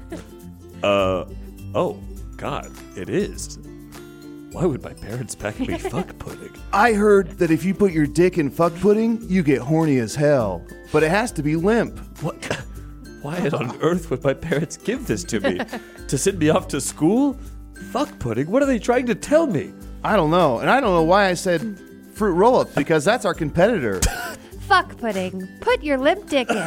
Uh, oh God, it is. Why would my parents pack me fuck pudding? I heard that if you put your dick in fuck pudding, you get horny as hell. But it has to be limp. What? Why on earth would my parents give this to me? To send me off to school? Fuck pudding? What are they trying to tell me? I don't know, and I don't know why I said fruit roll-ups because that's our competitor. Fuck pudding. Put your limp dick in.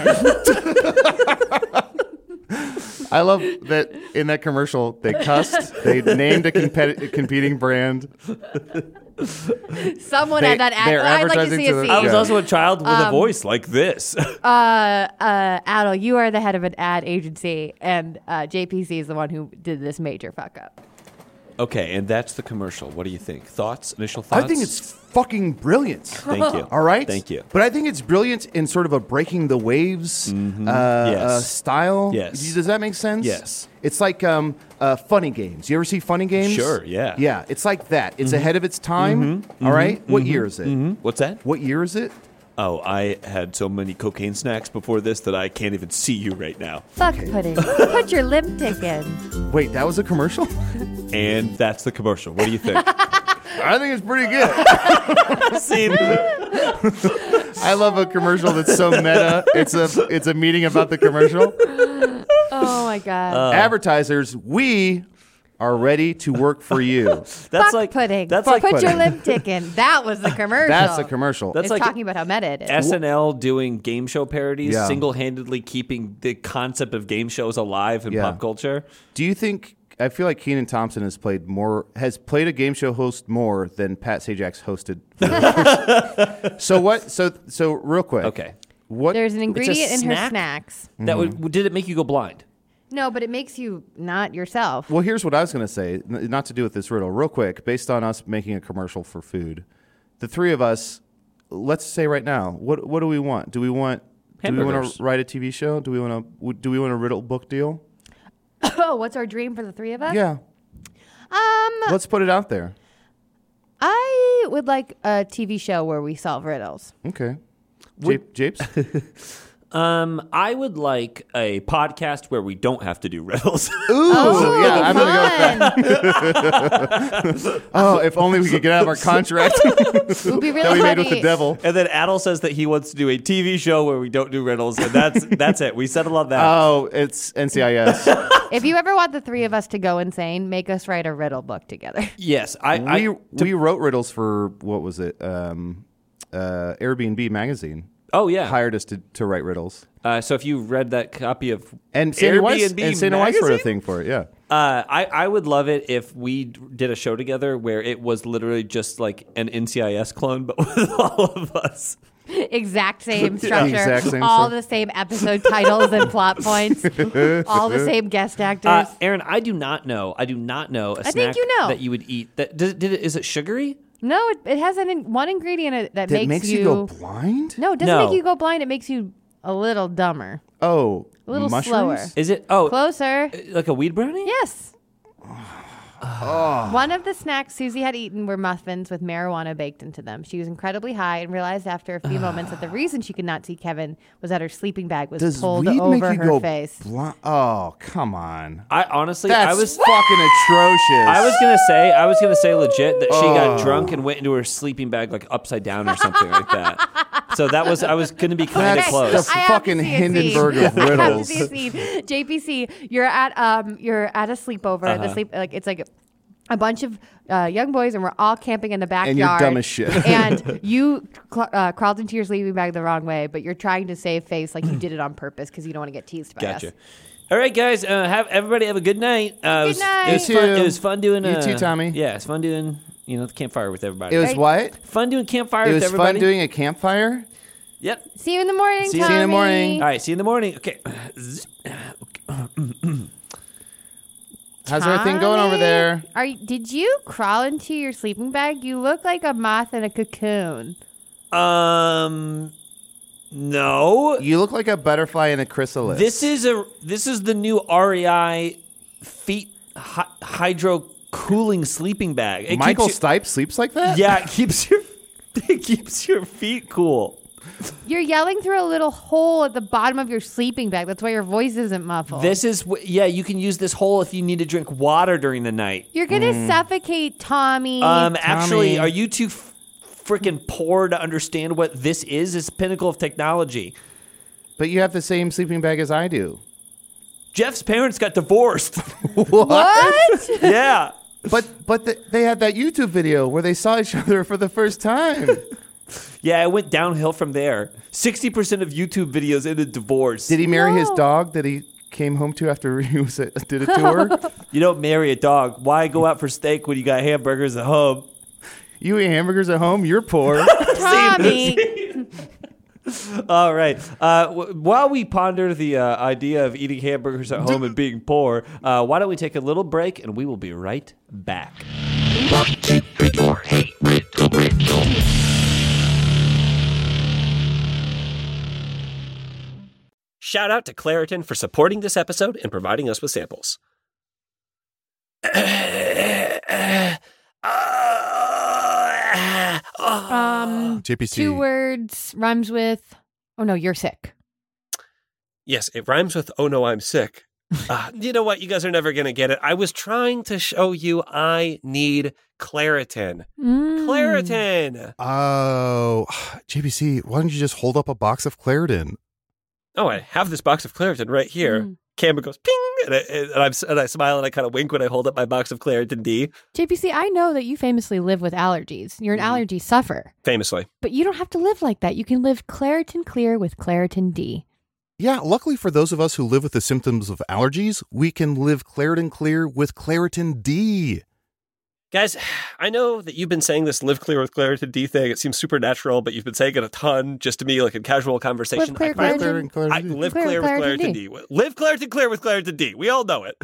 I love that in that commercial they cussed. They named a competi- competing brand. Someone They- had that ad. they're I'd like to advertising see to a the- scene. I was Yeah. also a child with a voice like this. Uh, uh, Adel, you are the head of an ad agency, and uh, J P C is the one who did this major fuck up. Okay, and that's the commercial. What do you think? Thoughts? Initial thoughts? I think it's fucking brilliant. Thank you. All right? Thank you. But I think it's brilliant in sort of a breaking the waves Mm-hmm. uh, Yes. uh, style. Yes. Does that make sense? Yes. It's like um, uh, Funny Games. You ever see Funny Games? Sure, yeah. Yeah, it's like that. It's ahead of its time. All right? What year is it? Mhm. What's that? What year is it? Oh, I had so many cocaine snacks before this that I can't even see you right now. Fuck pudding. Put your lipstick in. Wait, that was a commercial? And that's the commercial. What do you think? I think it's pretty good. See, I love a commercial that's so meta. It's a it's a meeting about the commercial. Oh my god. Uh, Advertisers, we are ready to work for you. that's Fuck like pudding. That's Put like pudding. your lipstick in. That was the commercial. That's a commercial. That's It's like talking about how meta it is. S N L doing game show parodies, Yeah. single-handedly keeping the concept of game shows alive in Yeah. pop culture. Do you think? I feel like Kenan Thompson has played more, has played a game show host more than Pat Sajak's hosted. so what? So so real quick. Okay. What? There's an ingredient in her snack? snacks. That would did it make you go blind? No, but it makes you not yourself. Well, here's what I was going to say. n- Not to do with this riddle, real quick. Based on us making a commercial for food, the three of us. Let's say right now, what what do we want? Do we want? Do we want Hamburgers. to write a T V show? Do we want to? Do we want a riddle book deal? Oh, what's our dream for the three of us? Yeah. Um, Let's put it out there. I would like a T V show where we solve riddles. Okay. Jape, Japes? Um, I would like a podcast where we don't have to do riddles. Ooh, yeah, I'm going to go with Fun. that. Oh, if only we could get out of our contract It would be that really we made funny. with the devil. And then Adel says that he wants to do a T V show where we don't do riddles, and that's that's it. We settle on that. Oh, it's N C I S. If you ever want the three of us to go insane, make us write a riddle book together. yes, I, we I we wrote riddles for, what was it? Um, uh, Airbnb magazine oh yeah. hired us to, to write riddles. Uh, so if you read that copy of And Sandy Weiss, Airbnb and Sandy Weiss wrote a magazine? thing for it, yeah. Uh, I, I would love it if we d- did a show together where it was literally just like an N C I S clone, but with all of us. Exact same structure. Exact same all structure. the same episode titles and plot points. All the same guest actors. Uh, Aaron, I do not know. I do not know a I snack think you know. that you would eat. That did, did it? Is it sugary? no, it, it has an in, one ingredient in it that, That makes, makes you go blind? No, it doesn't No. make you go blind. It makes you a little dumber. Oh, A little mushrooms? slower. Is it? Oh, Closer. like a weed brownie? Yes. One of the snacks Susie had eaten were muffins with marijuana baked into them. She was incredibly high and realized after a few moments that the reason she could not see Kevin was that her sleeping bag was Does pulled weed make over you her go face. blind? Oh, come on. I honestly, That's I was. fucking atrocious. I was gonna say, I was gonna say legit that she got drunk and went into her sleeping bag like upside down or something like that. So that was, I was gonna be kind of That's close. the I have to fucking see a Hindenburg scene. of I have to riddles. see a scene. J P C, you're at um, you're at a sleepover. Uh-huh. The sleep like it's like a bunch of uh, young boys, and we're all camping in the backyard. And you're dumb as shit. And you cl- uh, crawled into your sleeping bag the wrong way, but you're trying to save face like you did it on purpose because you don't want to get teased by Gotcha. us. All right, guys. Uh, have everybody have a good night. Uh, it was, night. It was, You fun, too. it was fun doing. You Uh, too, Tommy. Yeah, it's fun doing. You know, the campfire with everybody. It was Right. what? fun doing campfire It with was everybody. fun doing a campfire? Yep. See you in the morning, See you- Tommy. See you in the morning. All right. See you in the morning. Okay. How's everything going over Tommy, there? Are you, did you crawl into your sleeping bag? You look like a moth in a cocoon. Um. No. You look like a butterfly in a chrysalis. This is a. This is the new R E I feet hy- hydro cooling sleeping bag. It Michael keeps Stipe sleeps like your, that? Yeah, it keeps your. It keeps your feet cool. You're yelling through a little hole at the bottom of your sleeping bag. That's why your voice isn't muffled. This is wh- yeah. You can use this hole if you need to drink water during the night. You're gonna suffocate Tommy. Um, actually, Tommy. are you too f- freaking poor to understand what this is? It's pinnacle of technology. But you have the same sleeping bag as I do. Jeff's parents got divorced. what? yeah. But but the, they had that YouTube video where they saw each other for the first time. Yeah, it went downhill from there. sixty percent of YouTube videos ended divorce. Did he marry his No. dog that he came home to after he was a, did a tour? You don't marry a dog. Why go out for steak when you got hamburgers at home? You eat hamburgers at home? You're poor. Tommy. All right. Uh, w- while we ponder the uh, idea of eating hamburgers at home and being poor, uh, why don't we take a little break and we will be right back. Shout out to Claritin for supporting this episode and providing us with samples. Um, J P C. Two words rhymes with. Oh no, you're sick. Yes, it rhymes with, oh no, I'm sick. Uh, you know what? You guys are never going to get it. I was trying to show you I need Claritin. Mm. Claritin. Oh, J P C, why don't you just hold up a box of Claritin? Oh, I have this box of Claritin right here. Mm. Camera goes ping, and I, and, I'm, and I smile and I kind of wink when I hold up my box of Claritin D. J P C, I know that you famously live with allergies. You're an Mhm. allergy sufferer. Famously. But you don't have to live like that. You can live Claritin Clear with Claritin D. Yeah, luckily for those of us who live with the symptoms of allergies, we can live Claritin Clear with Claritin D. Guys, I know that you've been saying this live clear with Claritin D thing. It seems supernatural, but you've been saying it a ton just to me, like in casual conversation. Live clear, I find- Claritin. Claritin, I Claritin D. live Clear clear, with with Claritin Claritin D. Live Claritin clear with Claritin D. We all know it.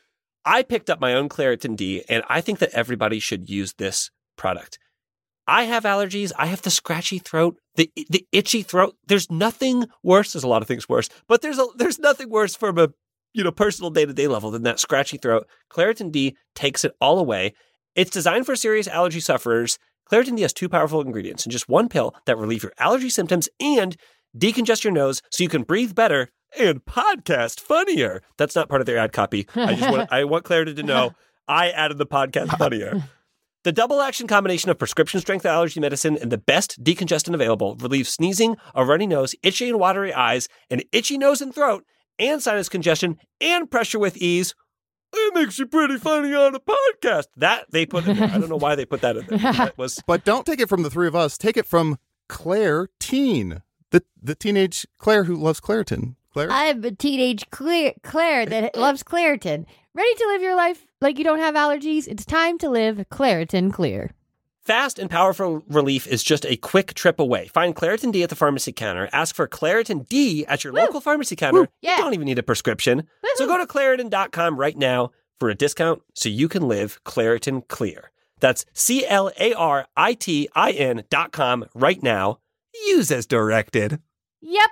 I picked up my own Claritin D, and I think that everybody should use this product. I have allergies. I have the scratchy throat, the the itchy throat. There's nothing worse. There's a lot of things worse, but there's a there's nothing worse from a you know personal day to day level than that scratchy throat. Claritin D takes it all away. It's designed for serious allergy sufferers. Claritin D has two powerful ingredients in just one pill that relieve your allergy symptoms and decongest your nose so you can breathe better and podcast funnier. That's not part of their ad copy. I just want I want Claritin to know I added the podcast funnier. The double action combination of prescription strength allergy medicine and the best decongestant available relieves sneezing, a runny nose, itchy and watery eyes, an itchy nose and throat, and sinus congestion and pressure with ease. It makes you pretty funny on a podcast. That they put in there. I don't know why they put that in there. That was But don't take it from the three of us. Take it from Claire Teen, the the teenage Claire who loves Claritin. Claire? I'm a teenage Claire, Claire that loves Claritin. Ready to live your life like you don't have allergies? It's time to live Claritin Clear. fast and powerful relief is just a quick trip away. Find Claritin D at the pharmacy counter. Ask for Claritin D at your Woo. local pharmacy counter. Woo. Yeah. You don't even need a prescription. So go to Claritin dot com right now for a discount so you can live Claritin Clear. That's C L A R I T I N dot com right now. Use as directed. Yep.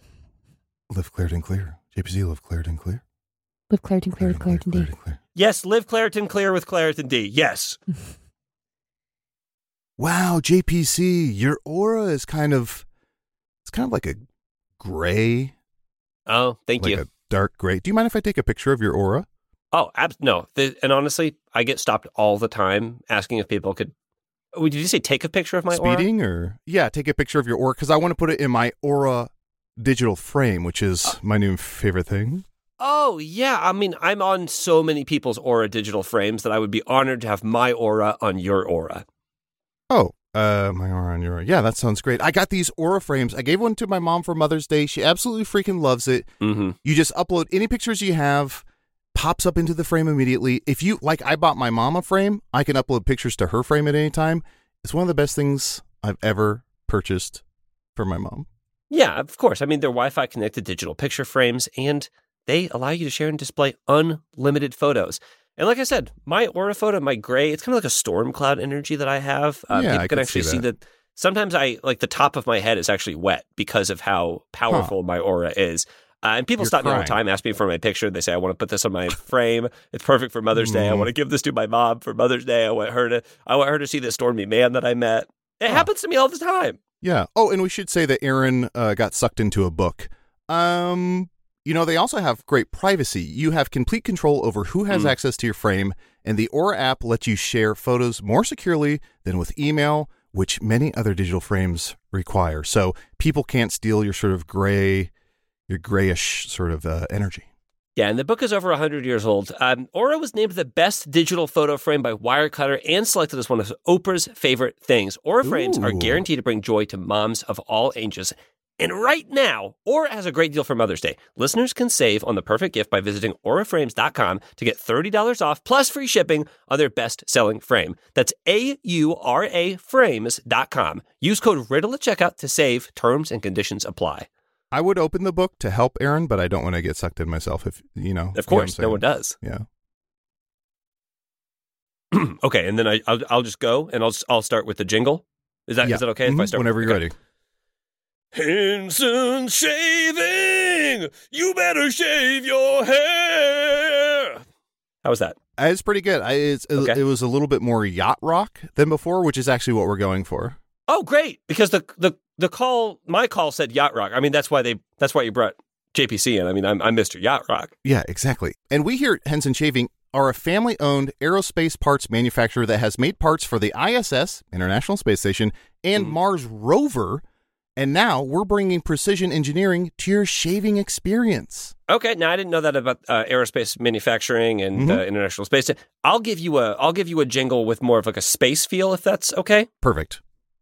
Live Claritin Clear. J P C, live Claritin Clear. Live Claritin Clear with Claritin D. Claritin Clear. Yes, live Claritin Clear with Claritin D. Yes. Wow, J P C, your aura is kind of, it's kind of like a gray, Oh, thank like you. a dark gray. Do you mind if I take a picture of your aura? Oh, ab- no. The, and honestly, I get stopped all the time asking if people could. Oh, did you say take a picture of my aura? Speeding or? Yeah, take a picture of your aura because I want to put it in my aura digital frame, which is Uh, my new favorite thing. Oh, yeah. I mean, I'm on so many people's aura digital frames that I would be honored to have my aura on your aura. Oh, uh, my aura on your aura. Yeah, that sounds great. I got these aura frames. I gave one to my mom for Mother's Day. She absolutely freaking loves it. Mm-hmm. You just upload any pictures you have, pops up into the frame immediately. If you, like I bought my mom a frame, I can upload pictures to her frame at any time. It's one of the best things I've ever purchased for my mom. Yeah, of course. I mean, they're Wi-Fi connected digital picture frames, and they allow you to share and display unlimited photos. And like I said, my aura photo, my gray, it's kind of like a storm cloud energy that I have. Uh, Yeah, people I can could actually see see that. that. Sometimes I, like the top of my head is actually wet because of how powerful my aura is. Uh, and people You're stop me all the crying. time, ask me for my picture. They say, I want to put this on my frame. It's perfect for Mother's Day. I Mm. want to give this to my mom for Mother's Day. I want her to, I want her to see this stormy man that I met. It Huh. happens to me all the time. Yeah. Oh, and we should say that Aaron uh, got sucked into a book. Um, you know, they also have great privacy. You have complete control over who has Mm. access to your frame, and the Aura app lets you share photos more securely than with email, which many other digital frames require. So people can't steal your sort of gray, your grayish sort of uh, energy. Yeah, and the book is over one hundred years old. Um, Aura was named the best digital photo frame by Wirecutter and selected as one of Oprah's favorite things. Aura frames are Ooh. guaranteed to bring joy to moms of all ages. And right now, Aura has a great deal for Mother's Day. Listeners can save on the perfect gift by visiting aura frames dot com to get thirty dollars off plus free shipping on their best-selling frame. That's A U R A frames dot com. Use code RIDDLE at checkout to save. Terms and conditions apply. I would open the book to help Aaron, but I don't want to get sucked in myself. If you know, Of course, you know no one does. Yeah. Okay, and then I, I'll, I'll just go and I'll I'll start with the jingle. Is that Yeah. is that okay if I Mhm. start Whenever with, you're okay. ready. Henson Shaving, you better shave your hair. How was that? Uh, It's pretty good. I, it's, it- Okay. It was a little bit more yacht rock than before, which is actually what we're going for. Oh, great! Because the the the call, my call said yacht rock. I mean, that's why they that's why you brought J P C in. I mean, I'm I'm Mister Yacht Rock. Yeah, exactly. And we here at Henson Shaving are a family-owned aerospace parts manufacturer that has made parts for the I S S, International Space Station, and Mhm. Mars rover. And now we're bringing precision engineering to your shaving experience. Okay, now I didn't know that about uh, aerospace manufacturing and Mhm. uh, international space. I'll give you a I'll give you a jingle with more of like a space feel, if that's okay. Perfect.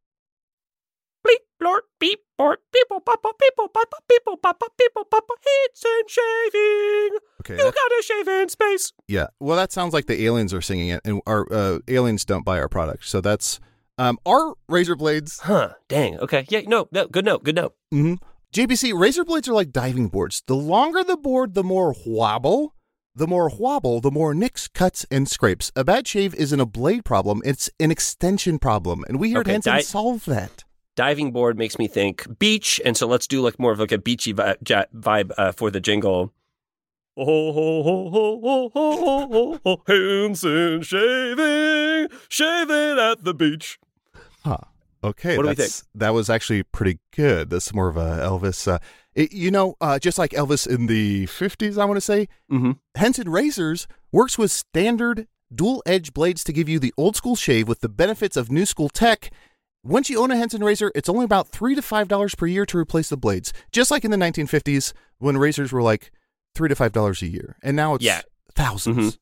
Bleep, blort, beep, bort, people, papa, people, papa, people, papa, people, papa, hits and shaving. Okay. You that- gotta shave in space. yeah. Well, that sounds like the aliens are singing it, and our uh, aliens don't buy our product. So that's um, our razor blades. Huh, dang. Okay. Yeah, no, no, good note, good note. Mm-hmm. J B C, razor blades are like diving boards. The longer the board, the more wobble. The more wobble, the more nicks, cuts, and scrapes. A bad shave isn't a blade problem. It's an extension problem. And we here Okay, at Henson di- solve that. Diving board makes me think beach, and so let's do like more of like a beachy vi- ja- vibe uh, for the jingle. Oh, ho, ho, ho, ho, ho, ho, ho, Henson shaving, shaving at the beach. Huh. Okay. What do we that's- That was actually pretty good. That's more of a Elvis. Uh, it- you know, uh, just like Elvis in the fifties, I want to say, Mm-hmm. Henson Razors works with standard dual edge blades to give you the old school shave with the benefits of new school tech. Once you own a Henson razor, it's only about three to five dollars per year to replace the blades. Just like in the nineteen fifties when razors were like three to five dollars a year, and now it's Yeah. thousands.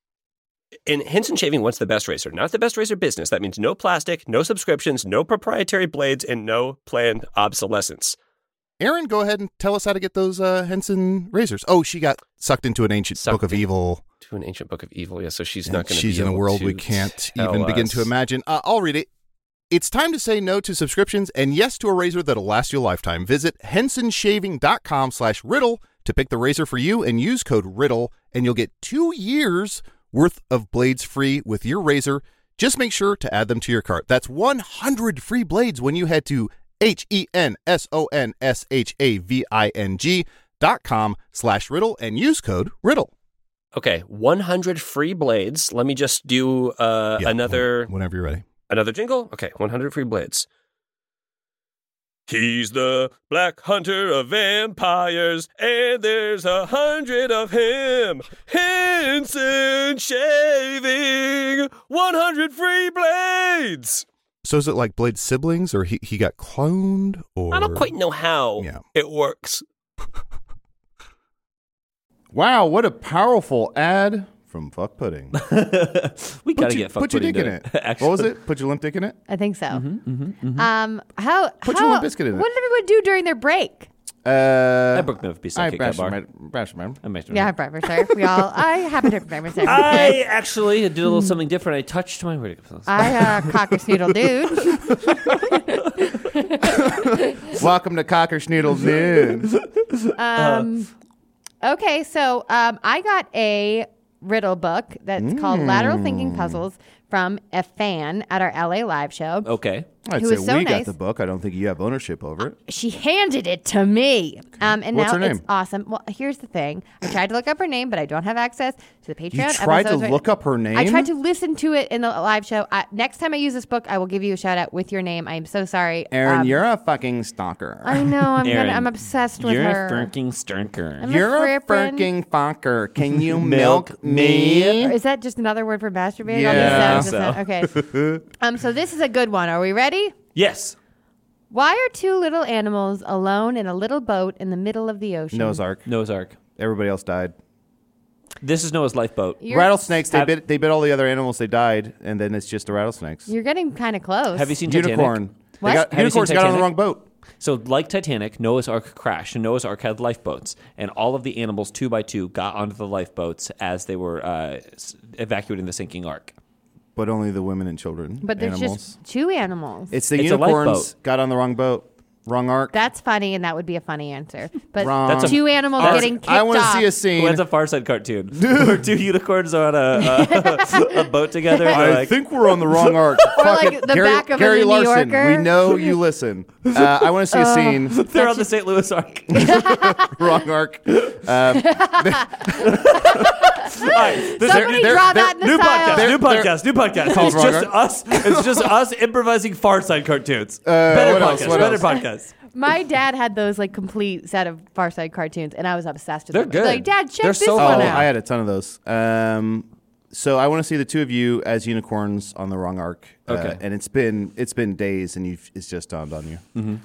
And Henson Shaving wants the best razor, not the best razor business. That means no plastic, no subscriptions, no proprietary blades, and no planned obsolescence. Aaron, go ahead and tell us how to get those uh, Henson razors. Oh, she got sucked into an ancient Sucked book of in- evil. To an ancient book of evil, yeah. So she's and not going to. She's be in a able world to we can't tell even begin to us. imagine. Uh, I'll read it. It's time to say no to subscriptions and yes to a razor that'll last you a lifetime. Visit henson shaving dot com slash riddle to pick the razor for you and use code riddle, and you'll get two years worth of blades free with your razor. Just make sure to add them to your cart. That's one hundred free blades when you head to H E N S O N S H A V I N G dot com slash riddle and use code riddle. Okay, one hundred free blades. Let me just do uh, Yeah, another whenever you're ready. another jingle. Okay, one hundred free blades. He's the black hunter of vampires, and there's a hundred of him. Henson Shaving, one hundred free blades. So is it like Blade siblings, or he, he got cloned, or I don't quite know how Yeah. it works. Wow, what a powerful ad from Fuck Pudding. we got Put to you- get fuck put your pudding dick in to- it. Actually, What was it? Put your limp dick in it? I think so. Mm-hmm, Um, how? Put how, your Limp Bizkit in it. What did everyone do during their break? Uh, I broke my piece of cake at bar. I made Yeah, breakfast, sir. We all. I happen to breakfast. sir. I actually did a little something different. I touched my. Where did it go? I uh, cocker snoodle dude. Welcome to Cocker Schnoodle Noon. Um, okay, so um, I got a riddle book that's called Lateral Thinking Puzzles from a fan at our L A live show. Okay. I'd Who say is so we nice. got the book. I don't think you have ownership over it. She handed it to me. Um, and What's now her it's name? awesome. Well, here's the thing. I tried to look up her name, but I don't have access to the Patreon. You tried to episodes right look now. up her name? I tried to listen to it in the live show. I, next time I use this book, I will give you a shout out with your name. I am so sorry. Aaron, Um, you're a fucking stalker. I know. I'm Aaron, gonna, I'm obsessed with You're her. a freaking stinker. I'm You're a frippin'. freaking fucker. Can you Milk milk me? Or is that just another word for masturbating? Yeah. On these I sounds? Okay. um. So this is a good one. Are we ready? Yes. Why are two little animals alone in a little boat in the middle of the ocean? Noah's Ark. Noah's Ark. Everybody else died. This is Noah's lifeboat. You're, Rattlesnakes. They Have- bit. They bit all the other animals. They died, and then it's just the rattlesnakes. You're getting kind of close. Have you seen Titanic? Unicorn. What? They got, Have you seen unicorns got on the Titanic? wrong boat. So, like Titanic, Noah's Ark crashed, and Noah's Ark had lifeboats, and all of the animals, two by two, got onto the lifeboats as they were uh, evacuating the sinking Ark. But only the women and children. But there's animals. just two animals. It's the It's a unicorns lifeboat. got on the wrong boat, wrong ark. That's funny, and that would be a funny answer. But Wrong. That's a- two animals All right, getting kicked I want to off. see a scene. Well, that's a Far Side cartoon. Where two unicorns are on a, a, a boat together. and they're I like, think we're on the wrong arc. Or Fuck like it. the Gary, back of Gary a New Larson, Yorker. we know you listen. Uh, I want to see a scene. they're on the Saint Louis Ark. Wrong arc. All right, this Somebody they're- draw they're- that in the new style. podcast, They're- new they're- podcast, new podcast. Called It's Wrong just Arc. us. It's just us improvising Far Side cartoons. better what podcast. else? What better else? podcast. My dad had those like complete set of Far Side cartoons, and I was obsessed with They're them. good. Like, Dad, check They're this so Oh, one funny. out. I had a ton of those. Um, so I want to see the two of you as unicorns on the wrong arc. Uh, Okay. and it's been it's been days, and you've it's just dawned on you.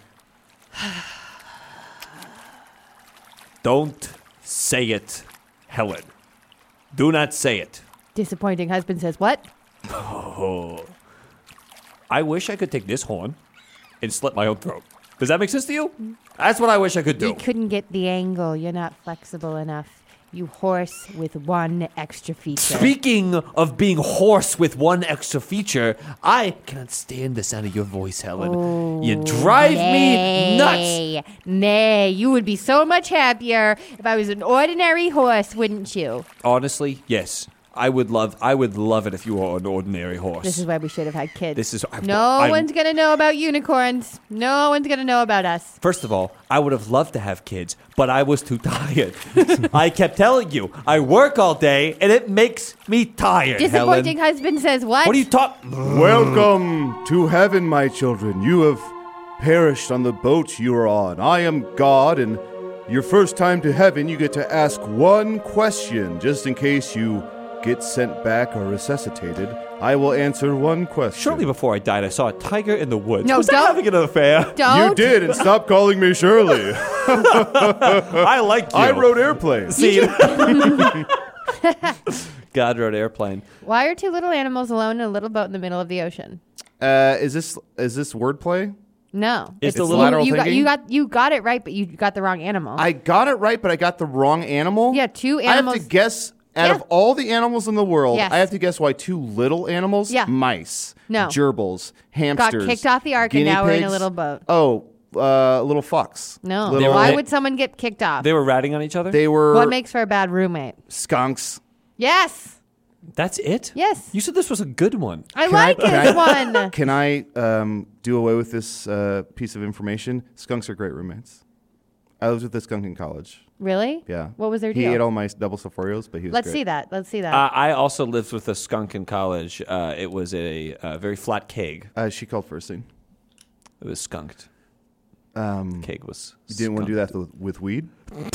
Don't say it, Helen. Do not say it. Disappointing husband says, "What? Oh. I wish I could take this horn and slit my own throat. Does that make sense to you? That's what I wish I could do. You couldn't get the angle. You're not flexible enough. You horse with one extra feature." Speaking of being hoarse with one extra feature, I cannot stand the sound of your voice, Helen. you drive me nuts. Nay, nay, you would be so much happier if I was an ordinary horse, wouldn't you? Honestly, yes. I would love I would love it if you were an ordinary horse. This is why we should have had kids. This is- I- no I- one's gonna know about unicorns. No one's gonna know about us. First of all, I would have loved to have kids, but I was too tired. I kept telling you, I work all day and it makes me tired, Disappointing Helen. husband says, "What? What are you talking? Welcome to heaven, my children. You have perished on the boat you are on. I am God, and your first time to heaven, you get to ask one question, just in case you get sent back or resuscitated. I will answer one question. Shortly before I died, I saw a tiger in the woods. No, was I don't- having an affair? Don't. You did, and stop calling me Shirley. I like you. I wrote airplanes. See, God wrote airplane. Why are two little animals alone in a little boat in the middle of the ocean? Uh, is this is this wordplay? No, It's the you- little- lateral you got, thinking? you got you got it right, but you got the wrong animal. I got it right, but I got the wrong animal. Yeah, two I have animals- to guess. Out Yeah. of all the animals in the world, Yes. I have to guess why two little animals, Yeah. mice, No. gerbils, hamsters, kicked off the ark and guinea now we're in a pigs. little boat. Oh, uh, little fox. no, Little- why They- would someone get kicked off? They were ratting on each other? They were What makes for a bad roommate? skunks. Yes, That's it? Yes. You said this was a good one. I Can like I- can this I- one. Can I um, do away with this uh, piece of information? Skunks are great roommates. I lived with a skunk in college. Really? Yeah. What was their He deal? ate all my double Safarios, but he was Let's great. see that. Let's see that. Uh, I also lived with a skunk in college. Uh, it was a, uh very flat keg. Uh, she called first thing. It was skunked. Um, Keg was. You didn't want to do that with, with weed?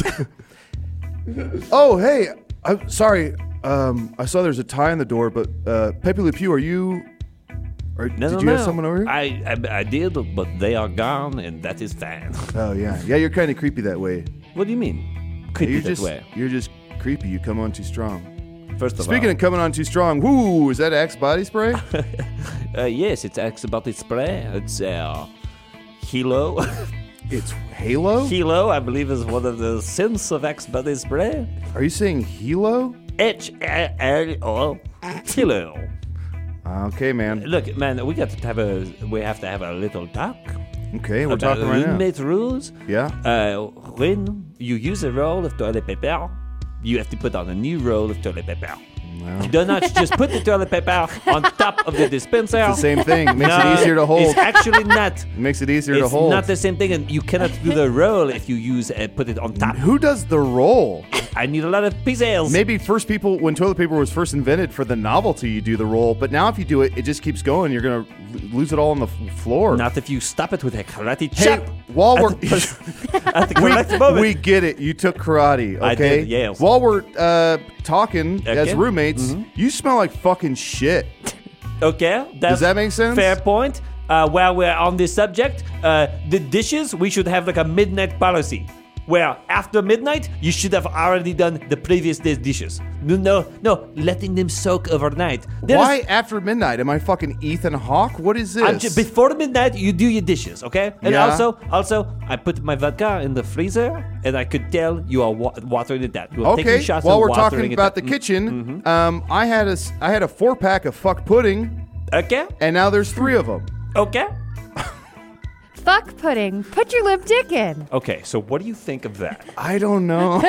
Oh, hey, I'm sorry. Um, I saw there's a tie on the door, but uh, Pepe Le Pew, are you? Are, No, did no, you no. have someone over here? I, I I did, but they are gone, and that is fine. oh yeah, yeah. You're kind of creepy that way. What do you mean? Creepy you're that just way. you're just creepy. You come on too strong. First of Speaking all, of coming on too strong, whoo, is that Axe body spray? uh, yes, it's Axe-Body spray. It's uh, Hilo. It's Halo. Hilo, I believe, is one of the scents of Axe-Body spray. Are you saying Hilo? H L O Hilo. Okay, man. Look, man, we got to have a we have to have a little talk. Okay, we're about talking right now. roommate rules. Yeah. Uh, when you use a roll of toilet paper, you have to put on a new roll of toilet paper. You do not just put the toilet paper on top of the dispenser. It's the same thing. It makes No, it easier to hold. It's actually not. It makes it easier to It's hold. not the same thing, and you cannot do the roll if you use uh, put it on top. Who does the roll? I need a lot of pieces. Maybe first people, when toilet paper was first invented, for the novelty, you do the roll. But now if you do it, it just keeps going. You're going to lose it all on the f- floor. Not if you stop it with a karate Hey, chop. while at we're the, at the correct moment. we get it. You took karate, okay? I did, yes. While we're uh, talking as Okay. roommates, you smell like fucking shit. Okay, that's Does that make sense? Fair point. Uh, while we're on this subject, uh, the dishes, we should have like a midnight policy. where after midnight, you should have already done the previous day's dishes. No, no, no, letting them soak overnight. There Why is- after midnight? Am I fucking Ethan Hawke? What is this? I'm ju- before midnight, you do your dishes, okay? And Yeah. also, also, I put my vodka in the freezer, and I could tell you are wa- watering it down. You are taking Okay, shots while and we're watering talking it about the down. kitchen, um, I had a s- I had a four pack of fuck pudding, Okay, and now there's three of them. okay, Fuck pudding. Put your lip dick in. okay. So, what do you think of that? I don't know.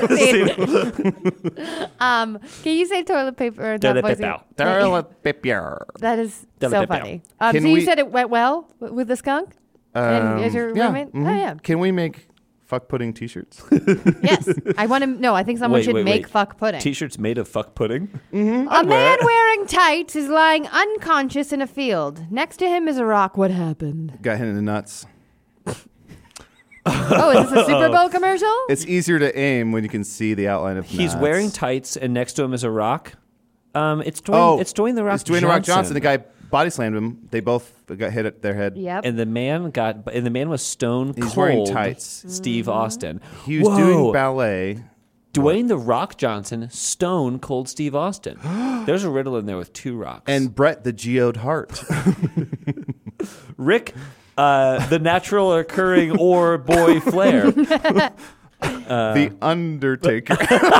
Um, can you say toilet paper? in that Toilet voice paper. again? Toilet paper. That is Toilet so paper. funny. Um, Can so you we- said it went well w- with the skunk? and is your Um, yeah, roommate? mhm. Oh, yeah. Can we make fuck pudding T-shirts? Yes. I want to. No, I think someone Wait, should wait, make wait. fuck pudding. T-shirts made of fuck pudding. A man wearing tights is lying unconscious in a field. Next to him is a rock. What happened? Got hit in the nuts. Oh, is this a Super Bowl commercial? It's easier to aim when you can see the outline of. He's nuts. wearing tights, and next to him is a rock. Um, it's Dwayne. Oh, it's Dwayne the Rock. It's Dwayne the Rock Johnson. The guy body slammed him. They both got hit at their head. Yep. And the man got. And the man was stone He's cold. wearing tights. Steve Austin. He was Whoa. doing ballet. Dwayne the Rock Johnson, stone cold Steve Austin. There's a riddle in there with two rocks. And Brett the Geode Hart. Rick, uh, the natural occurring or boy Flair. the Undertaker.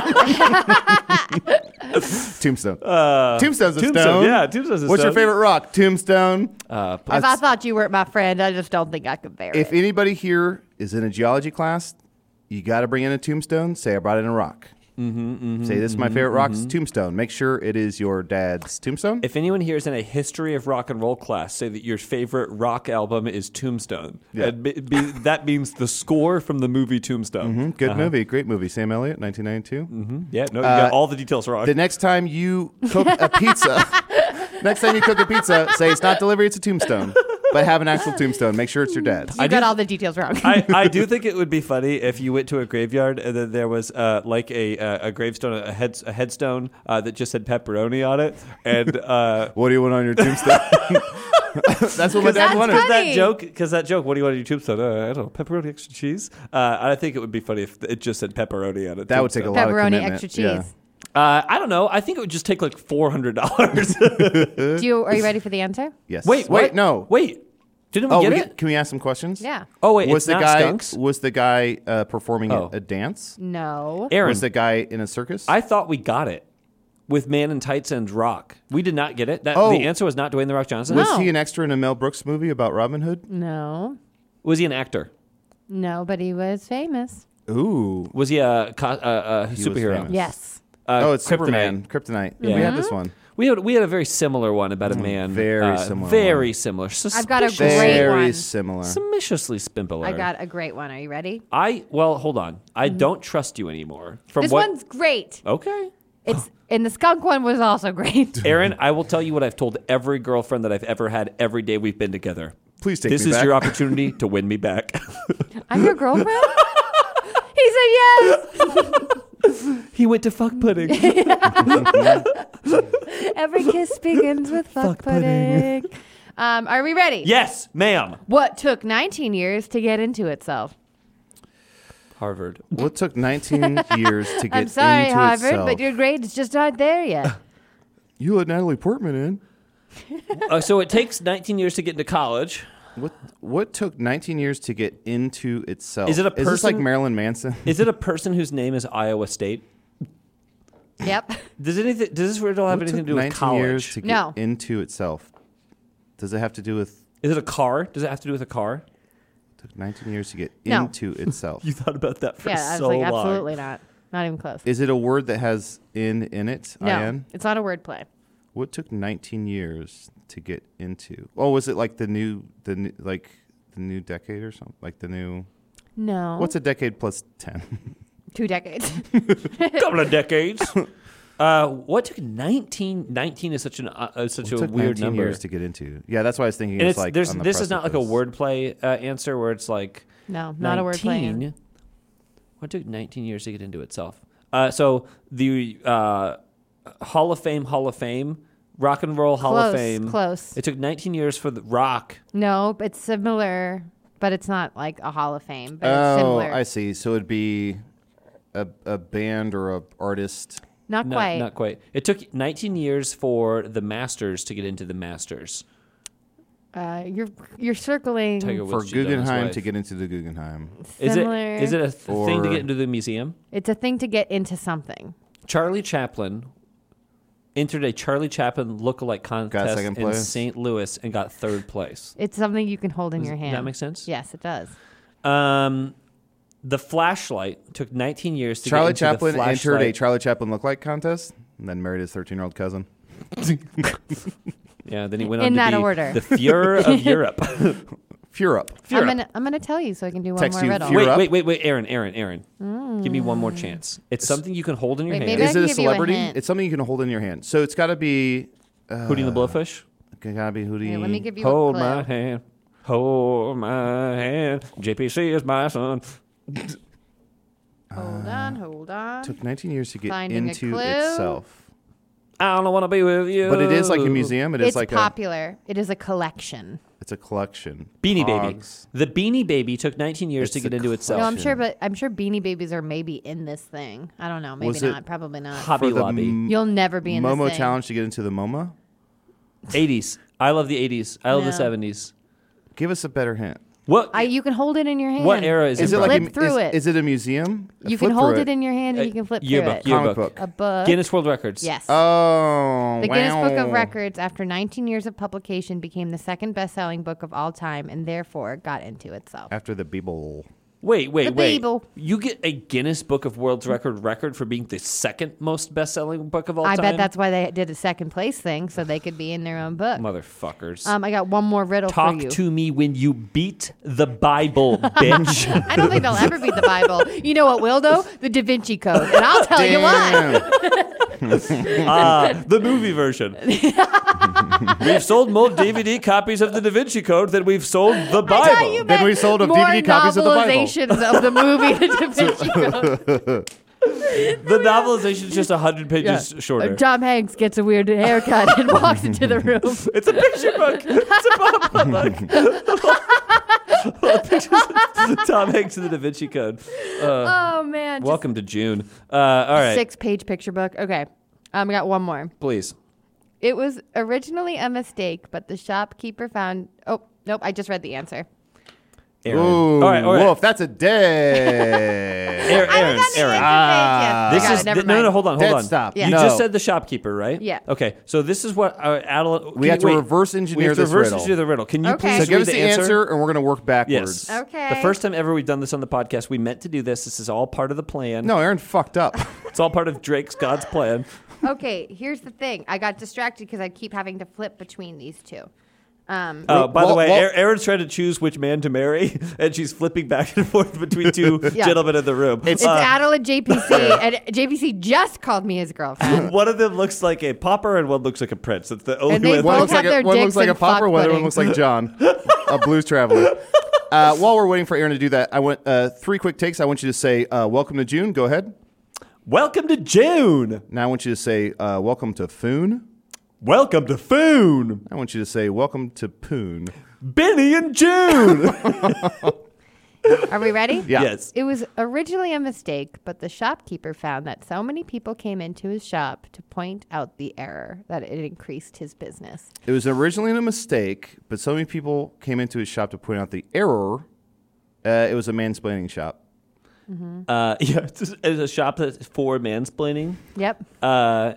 Tombstone. Tombstone's a Tombstone, stone. yeah, Tombstone's a What's your stone. favorite rock? Tombstone. Uh, if I thought you weren't my friend, I just don't think I could bear If it. anybody here is in a geology class, you got to bring in a tombstone. Say I brought in a rock. Mm-hmm, mm-hmm, Say this is my favorite rock. It's tombstone. Make sure it is your dad's tombstone. If anyone here is in a history of rock and roll class, say that your favorite rock album is Tombstone. Yeah. And be, be, that means the score from the movie Tombstone. Mhm, Good movie. Great movie. Sam Elliott, nineteen ninety-two. Mm-hmm. Yeah, no, you got all the details wrong. The next time you cook a pizza, next time you cook a pizza, say it's not delivery, it's a tombstone. But have an actual tombstone. Make sure it's your dad's. You I got do- all the details wrong. I, I do think it would be funny if you went to a graveyard and then there was uh, like a uh, a gravestone, a, head, a headstone uh, that just said pepperoni on it, and uh, What do you want on your tombstone? That's what my dad That's wanted. funny. that joke, because that joke, what do you want on your tombstone? Uh, I don't know, pepperoni extra cheese. Uh, I think it would be funny if it just said pepperoni on it. That would take a lot of Pepperoni, commitment. extra cheese. Yeah. Uh, I don't know. I think it would just take like four hundred dollars. Do you? Are you ready for the answer? Yes. Wait, wait, what? no. Wait. Didn't we Oh, get we it? get- can we ask some questions? Yeah. Oh wait, Was it's the not guy skunks. was the guy uh, performing Oh. a, a dance? No. Aaron, Was the guy in a circus? I thought we got it with Man in Tights and Rock. We did not get it. That Oh. the answer was not Dwayne the Rock Johnson. was No. he an extra in a Mel Brooks movie about Robin Hood? No. Was he an actor? No, but he was famous. Ooh. Was he a, co- uh, a was superhero? famous. Yes. Uh, oh, it's Kryptonite. Superman. Kryptonite. Yeah. We had this one. We had we had a very similar one about a man. very uh, similar Very one. similar. I've got a Suspicious- great Very one. similar. Suspiciously spimpler. I got a great one. Are you ready? I well, hold on. I don't trust you anymore. From This what? one's great. Okay. It's and the skunk one was also great. Aaron, I will tell you what I've told every girlfriend that I've ever had every day we've been together. Please take This me is back. your opportunity to win me back. I'm your girlfriend. He said yes. He went to fuck pudding. Every kiss begins with fuck, Fuck pudding. pudding. Um, are we ready? Yes, ma'am. What took nineteen years to get into itself? Harvard. What took nineteen years to get I'm sorry, into Harvard, itself? but your grades just aren't there yet. You let Natalie Portman in. Uh, so it takes nineteen years to get into college. What What took nineteen years to get into itself? Is it a Is this like person- Marilyn Manson? Is it a person whose name is Iowa State? Yep. Does anything? Does this riddle have What anything to took do with nineteen years college? to get No. into itself? Does it have to do with Is it a car? Does it have to do with a car? took nineteen years to get No. into itself? You thought about that for Yeah, I was so like, long. absolutely not. Not even close. Is it a word that has in in it? No, In? it's not a word play. What took nineteen years to get into? Oh, was it like the new the new, like the new decade or something? Like the new No. What's a decade plus ten? Two decades. Couple of decades. Uh, what took nineteen? nineteen is such an uh, uh, such What a took weird nineteen number. years to get into? Yeah, that's why I was thinking And it's, it's, like there's on the this is not like a precipice. wordplay uh, answer where it's like No, not a word play. nineteen. What took nineteen years to get into itself? Uh, so the uh, Hall of Fame, Hall of Fame, Rock and Roll Hall of Close, Fame. close. It took nineteen years for the Rock. No, it's similar but it's not like a Hall of Fame. But it's Oh, similar. I see. So it'd be a, a band or a artist. Not Not, quite. not quite. It took nineteen years for the Masters to get into the Masters. Uh, you're you're circling. Tiger For Woods cheated on his Guggenheim wife. to get into the Guggenheim. Is it Similar. is it a th- thing to Or- get into the museum? It's a thing to get into something. Charlie Chaplin entered a Charlie Chaplin lookalike contest second in place. Saint Louis and got third place. It's something you can hold in Does your hand. that make sense? Yes, it does. Um, the flashlight took nineteen years to Charlie get into Chaplin the entered a flashlight. Charlie Chaplin lookalike contest and then married his thirteen-year-old cousin. Yeah, then he went In on to that be order. the Fuhrer of Europe. Furup. I'm gonna I'm gonna tell you so I can do one Text more you riddle. Fuhrer. wait, up. wait, wait, wait, Aaron, Aaron, Aaron. Give me one more chance. It's something you can hold in your Wait, hand. maybe I Is can it a give you a celebrity? hint. It's something you can hold in your hand. So it's got to be. Uh, Hootie and the Blowfish. It gotta be Hootie. Here, let me give you Hold a clue. my hand. Hold my hand. J P C is my son. Hold on, hold on. Took nineteen years to get Finding a into clue. itself. I don't want to be with you. But it is like a museum. It is It's like popular. It is a collection. a. It's a collection. Beanie Baby. Pogs. The Beanie Baby took nineteen years It's to get a into itself. No, I'm Collection. sure, but I'm sure Beanie Babies are maybe in this thing. I don't know. Maybe Was it not. Probably not. Hobby For the Lobby. M- You'll never be in Momo this thing. challenge to get into the MoMA. eighties. I love the eighties. I love No. the seventies. Give us a better hint. What? I, you can hold it in your hand. What era is Is it it from? like flip a, through is, it. is it a museum? You Flip can hold through it in your hand and you can flip yearbook, through it. yearbook. Comic book. A book. Guinness World Records. Yes. Oh, The Guinness Book of wow. Records, after nineteen years of publication, became the second best-selling book of all time, and therefore got into itself. After the Bible. Wait, wait, The wait. Bible. You get a Guinness Book of World Record record for being the second most best-selling book of all I time? bet that's why they did a second place thing, so they could be in their own book. Motherfuckers. Um, I got one more riddle Talk for you. to me when you beat the Bible, bitch. I don't think they'll ever beat the Bible. You know what will though? The Da Vinci Code, and I'll tell you why. Damn. Ah, the movie version. We've sold more D V D copies of the Da Vinci Code than we've sold the I thought Bible. you Then meant we sold of more D V D copies of the Bible. novelizations of the movie The Da Vinci Code. The novelization is just one hundred pages Uh, shorter. Tom Hanks gets a weird haircut and walks into the room. It's a picture book. It's a pop book. Pictures of Tom Hanks in the Da Vinci Code. Uh, Oh man! just welcome to June. Uh, all right, Six-page picture book. Okay, um, I got one more. please. It was originally a mistake, but the shopkeeper found. Oh nope! I just read the answer. Aaron. Ooh, all right, all right. woof, that's a day. Aaron, I Aaron, was on the Aaron. answer Ah. page. Yes. This I got is it. Never th- no, no, mind. hold on, hold Dead on. stop. You No. just said the shopkeeper, right? Yeah. Okay, so this is what uh, Adel. We have to reverse engineer we have to this reverse riddle. engineer the riddle. Can you Okay. please So give read us the, the answer, and we're going to work backwards. Yes. Okay. The first time ever we've done this on the podcast, we meant to do this. This is all part of the plan. No, Aaron fucked up. It's all part of Drake's God's plan. Okay, here's the thing. I got distracted because I keep having to flip between these two. Um, Oh, by the Well- way, well- Aaron- Aaron's trying to choose which man to marry, and she's flipping back and forth between two Yeah. gentlemen in the room. it's Uh, Adel and J P C, and J P C just called me his girlfriend. one of them looks like a pauper, and one looks like a prince. That's the only And they way. both One looks have like their a, one dicks looks like in a popper, fuck one pudding. looks like John, a blues traveler. Uh, while we're waiting for Aaron to do that, I want uh, three quick takes. I want you to say, uh, welcome to June. Go ahead. Welcome to June. Now I want you to say, uh, welcome to Foon. Welcome to Foon. I want you to say, welcome to Poon. Benny and June. Are we ready? Yeah. Yes. It was originally a mistake, but the shopkeeper found that so many people came into his shop to point out the error that it increased his business. It was originally a mistake, but so many people came into his shop to point out the error. Uh, it was a mansplaining shop. Uh, yeah, it's a- it's a shop that's for mansplaining. Yep. Uh,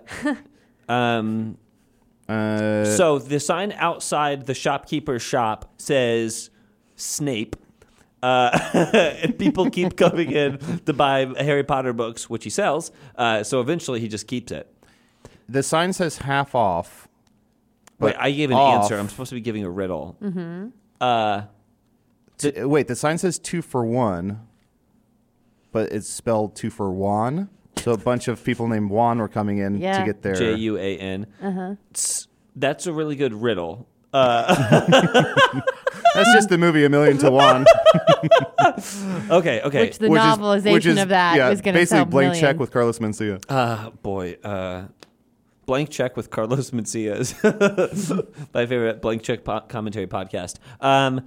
um, Uh, so the sign outside the shopkeeper's shop says Snape. Uh, and people keep coming in to buy Harry Potter books, which he sells. Uh, so eventually he just keeps it. the sign says half off. Wait, but I gave an off. answer. I'm supposed to be giving a riddle. Mm-hmm. Uh, T- uh, wait, the sign says two for one, but it's spelled two for Juan. So a bunch of people named Juan were coming in Yeah. to get their. J U A N. Uh-huh. That's a really good riddle. Uh, That's just the movie A Million to One. okay, okay. Which the which is- novelization which is, of that yeah, was going to basically sell Blank million. Check with Carlos Mencia. Uh, boy, uh, Blank Check with Carlos Mencia is my favorite Blank Check po- commentary podcast. Um,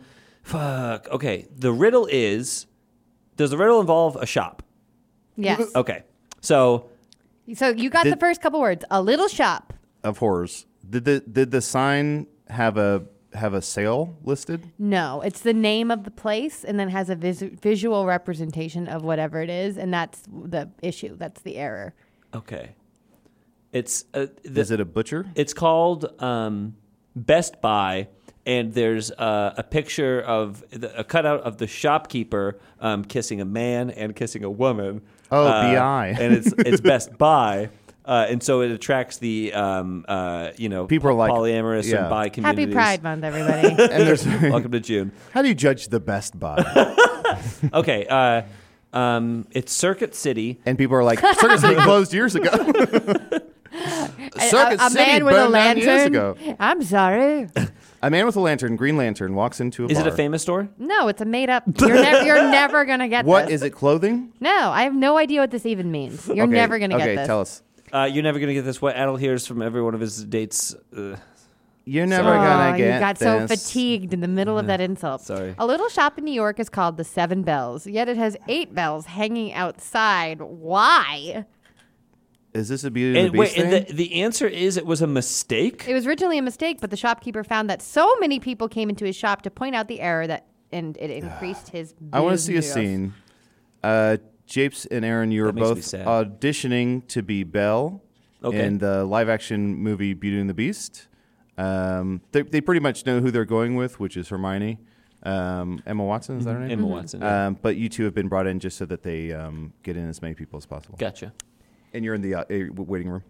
Fuck. Okay. The riddle is, does the riddle involve a shop? Yes. Okay. So So you got Did- the first couple words. A little shop. Of horrors. Did the did the sign have a have a sale listed? No, it's the name of the place and then has a vis- visual representation of whatever it is. And that's the issue. That's the error. okay, it's uh, the, Is it a butcher? it's called um, Best Buy, and there's uh, a picture of the, a cutout of the shopkeeper um, kissing a man and kissing a woman. Oh, Uh, B I. and it's it's Best Buy. Uh, and so it attracts the, um, uh, you know, People are like- polyamorous yeah. and bi Happy communities. Pride Month, everybody. And there's Welcome to June. how do you judge the Best Buy? Okay, uh, um, it's Circuit City. And people are like, Circuit City closed years ago. Circuit a, a City man with a burned down years lantern. ago. I'm sorry. A man with a lantern, Green Lantern, walks into a Is bar. it a famous store? No, it's a made up. You're, never you're never going to get What this. is it? Clothing? No, I have no idea what this even means. You're Okay, never going to okay, get this. tell us. Uh, you're never going to get this. What Adel hears from every one of his dates. Uh, You're never Oh, gonna get you got so this. fatigued in the middle of that insult. Sorry. A little shop in New York is called the Seven Bells, yet it has eight bells hanging outside. Why? Is this a Beauty and and the Beast wait, and thing? the, the answer is it was a mistake? It was originally a mistake, but the shopkeeper found that so many people came into his shop to point out the error that, and it increased his. I want to see a business. scene. Uh, Japes and Aaron, you were That makes me both sad. auditioning to be Belle Okay. in the live-action movie Beauty and the Beast. Um, they, they pretty much know who they're going with, which is Hermione. Um, Emma Watson, is that her name? Emma Watson. yeah. Um, but you two have been brought in just so that they um, get in as many people as possible. Gotcha. And you're in the uh, uh, waiting room.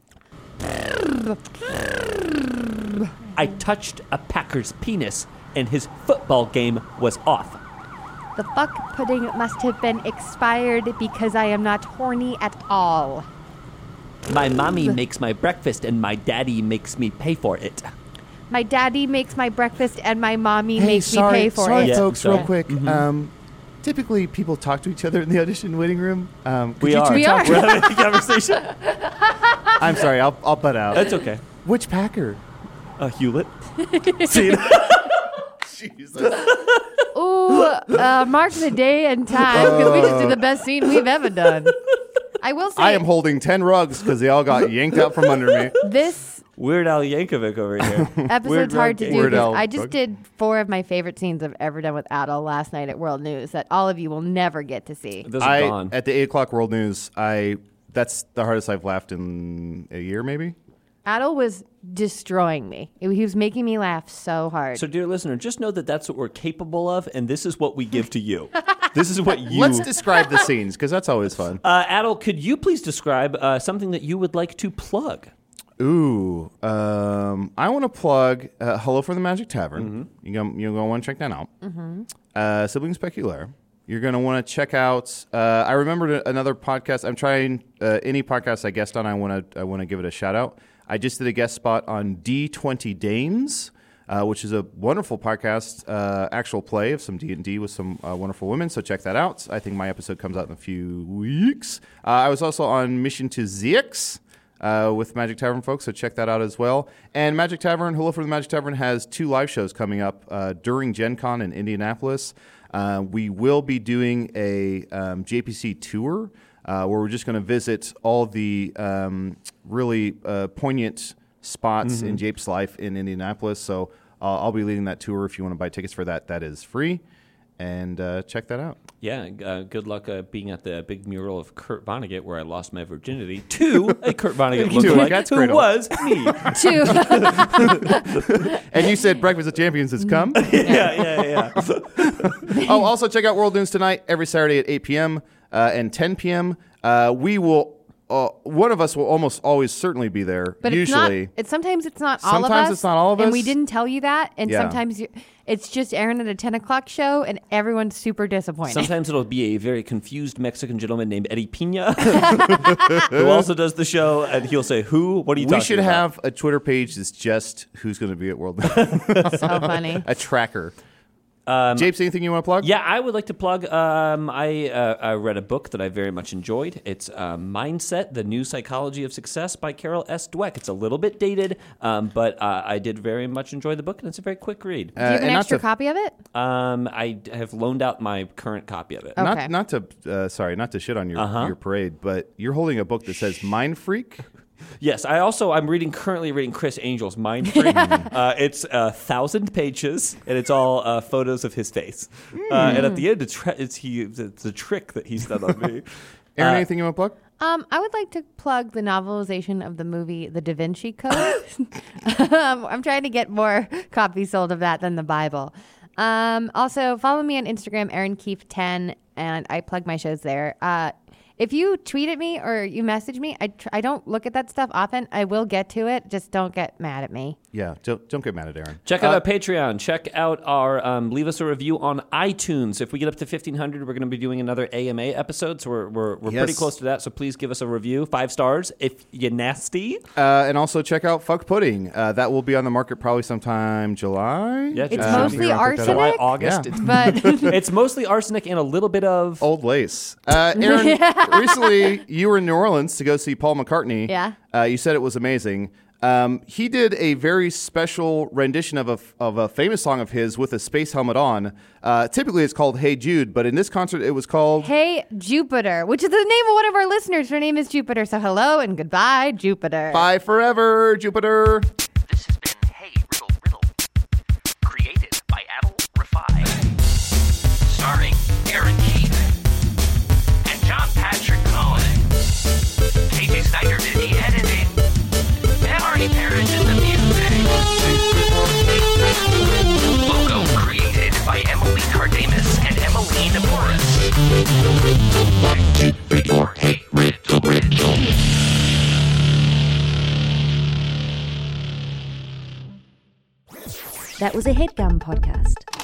I touched a Packer's penis, and his football game was off. The fuck pudding must have been expired because I am not horny at all. My mommy makes my breakfast, and my daddy makes me pay for it. My daddy makes my breakfast and my mommy Hey, makes sorry, me pay for sorry, it. Yeah, folks, sorry. real quick. Um, typically, people talk to each other in the audition waiting room. Um, could We you are. two We talk- are. We're having a conversation. I'm sorry, I'll, I'll butt out. That's okay. Which Packer? Uh, Hewlett. See, Jesus. Ooh, uh, mark the day and time because we just did the best scene we've ever done. I will say I am holding ten rugs because they all got yanked out from under me. this Weird Al Yankovic over here. episode's Weird hard to Al do Weird because Al I just Rug- did four of my favorite scenes I've ever done with Adel last night at World News that all of you will never get to see. Those are I gone. at the eight o'clock World News. I that's the hardest I've laughed in a year, maybe. Adel was destroying me. He was making me laugh so hard. So, dear listener, just know that that's what we're capable of, and this is what we give to you. This is what you. Let's describe the scenes because that's always fun. uh, Adel, could you please describe uh, something that you would like to plug? Ooh, um, I want to plug uh, Hello from the Magic Tavern. You go, you're gonna want to check that out. Uh, Siblings Peculiar. You're gonna want to check out. Uh, I remembered another podcast. I'm trying uh, any podcast I guest on. I want to. I want to give it a shout out. I just did a guest spot on D twenty Dames, uh, which is a wonderful podcast, uh, actual play of some D and D with some uh, wonderful women. So check that out. I think my episode comes out in a few weeks. Uh, I was also on Mission to Zix. Uh, with Magic Tavern folks, so check that out as well. And Magic Tavern, Hello from the Magic Tavern has two live shows coming up uh, during Gen Con in Indianapolis. Uh, we will be doing a um, J P C tour uh, where we're just going to visit all the um, really uh, poignant spots in Jape's life in Indianapolis. So uh, I'll be leading that tour. If you want to buy tickets for that, that is free. And uh, check that out. Yeah, uh, good luck uh, being at the big mural of Kurt Vonnegut where I lost my virginity to a Kurt Vonnegut To a lookalike cat's who cradle. was me. Two. And you said Breakfast of Champions has come. yeah, yeah, yeah. Oh, also check out World News Tonight every Saturday at eight p.m. Uh, and ten p.m. Uh, we will, uh, one of us will almost always certainly be there. But usually. it's not. It's sometimes it's not all of us. Sometimes it's not all of and us. we didn't tell you that. And Yeah. sometimes you, it's just Aaron at a ten o'clock show, and everyone's super disappointed. Sometimes it'll be a very confused Mexican gentleman named Eddie Pina who also does the show, and he'll say, "Who? What are you we talking should about?" have a Twitter page that's just who's going to be at World News. so funny. A tracker. Um, Japes, anything you want to plug? Yeah, I would like to plug. Um, I, uh, I read a book that I very much enjoyed. It's uh, Mindset: The New Psychology of Success by Carol S. Dweck. It's a little bit dated, um, but uh, I did very much enjoy the book, and it's a very quick read. Do you have Uh, an and not extra to- copy of it? Um, I have loaned out my current copy of it. Okay. Not, not to, uh, sorry, not to shit on your Uh-huh. your parade, but you're holding a book that says "Mind Freak." Yes, I also I'm reading currently reading Chris Angel's Mind Freak. uh, it's a thousand pages, and it's all uh, photos of his face. Uh, and at the end, it's, tra- it's he it's a trick that he's done on me. Aaron, Uh, anything you want to plug? Um, I would like to plug the novelization of the movie The Da Vinci Code. um, I'm trying to get more copies sold of that than the Bible. Um, also, follow me on Instagram, Aaron Keefe ten, and I plug my shows there. Uh, if you tweet at me or you message me, I, tr- I don't look at that stuff often. I will get to it. Just don't get mad at me. Yeah, don't, don't get mad at Aaron. Check out Uh, our Patreon. Check out our um, leave us a review on iTunes. If we get up to fifteen hundred, we're going to be doing another A M A episode. So we're we're, we're pretty Yes. close to that. So please give us a review, five stars if you're nasty. Uh, and also check out Fuck Pudding. Uh, that will be on the market probably sometime July. Yeah, It's Um, mostly figure out if I pick that up. July, arsenic, August. Yeah. It's, but it's mostly arsenic and a little bit of. Old Lace. Uh, Aaron, recently you were in New Orleans to go see Paul McCartney. Yeah. Uh, you said it was amazing. Um, he did a very special rendition of a, of a famous song of his with a space helmet on. Uh, typically it's called Hey Jude, but in this concert it was called... Hey Jupiter, which is the name of one of our listeners. Her name is Jupiter. So hello and goodbye, Jupiter. Bye Forever, Jupiter. This has been Hey Riddle Riddle, created by Adel Rafai, starring Aaron Keefe and John Patrick Cohen. K J Snyder did the editing, and Arnie Parrish did the music. Logo created by Emily Cardamus and Emmeline Morris. Or Hey Riddle Riddle. That was a HeadGum podcast.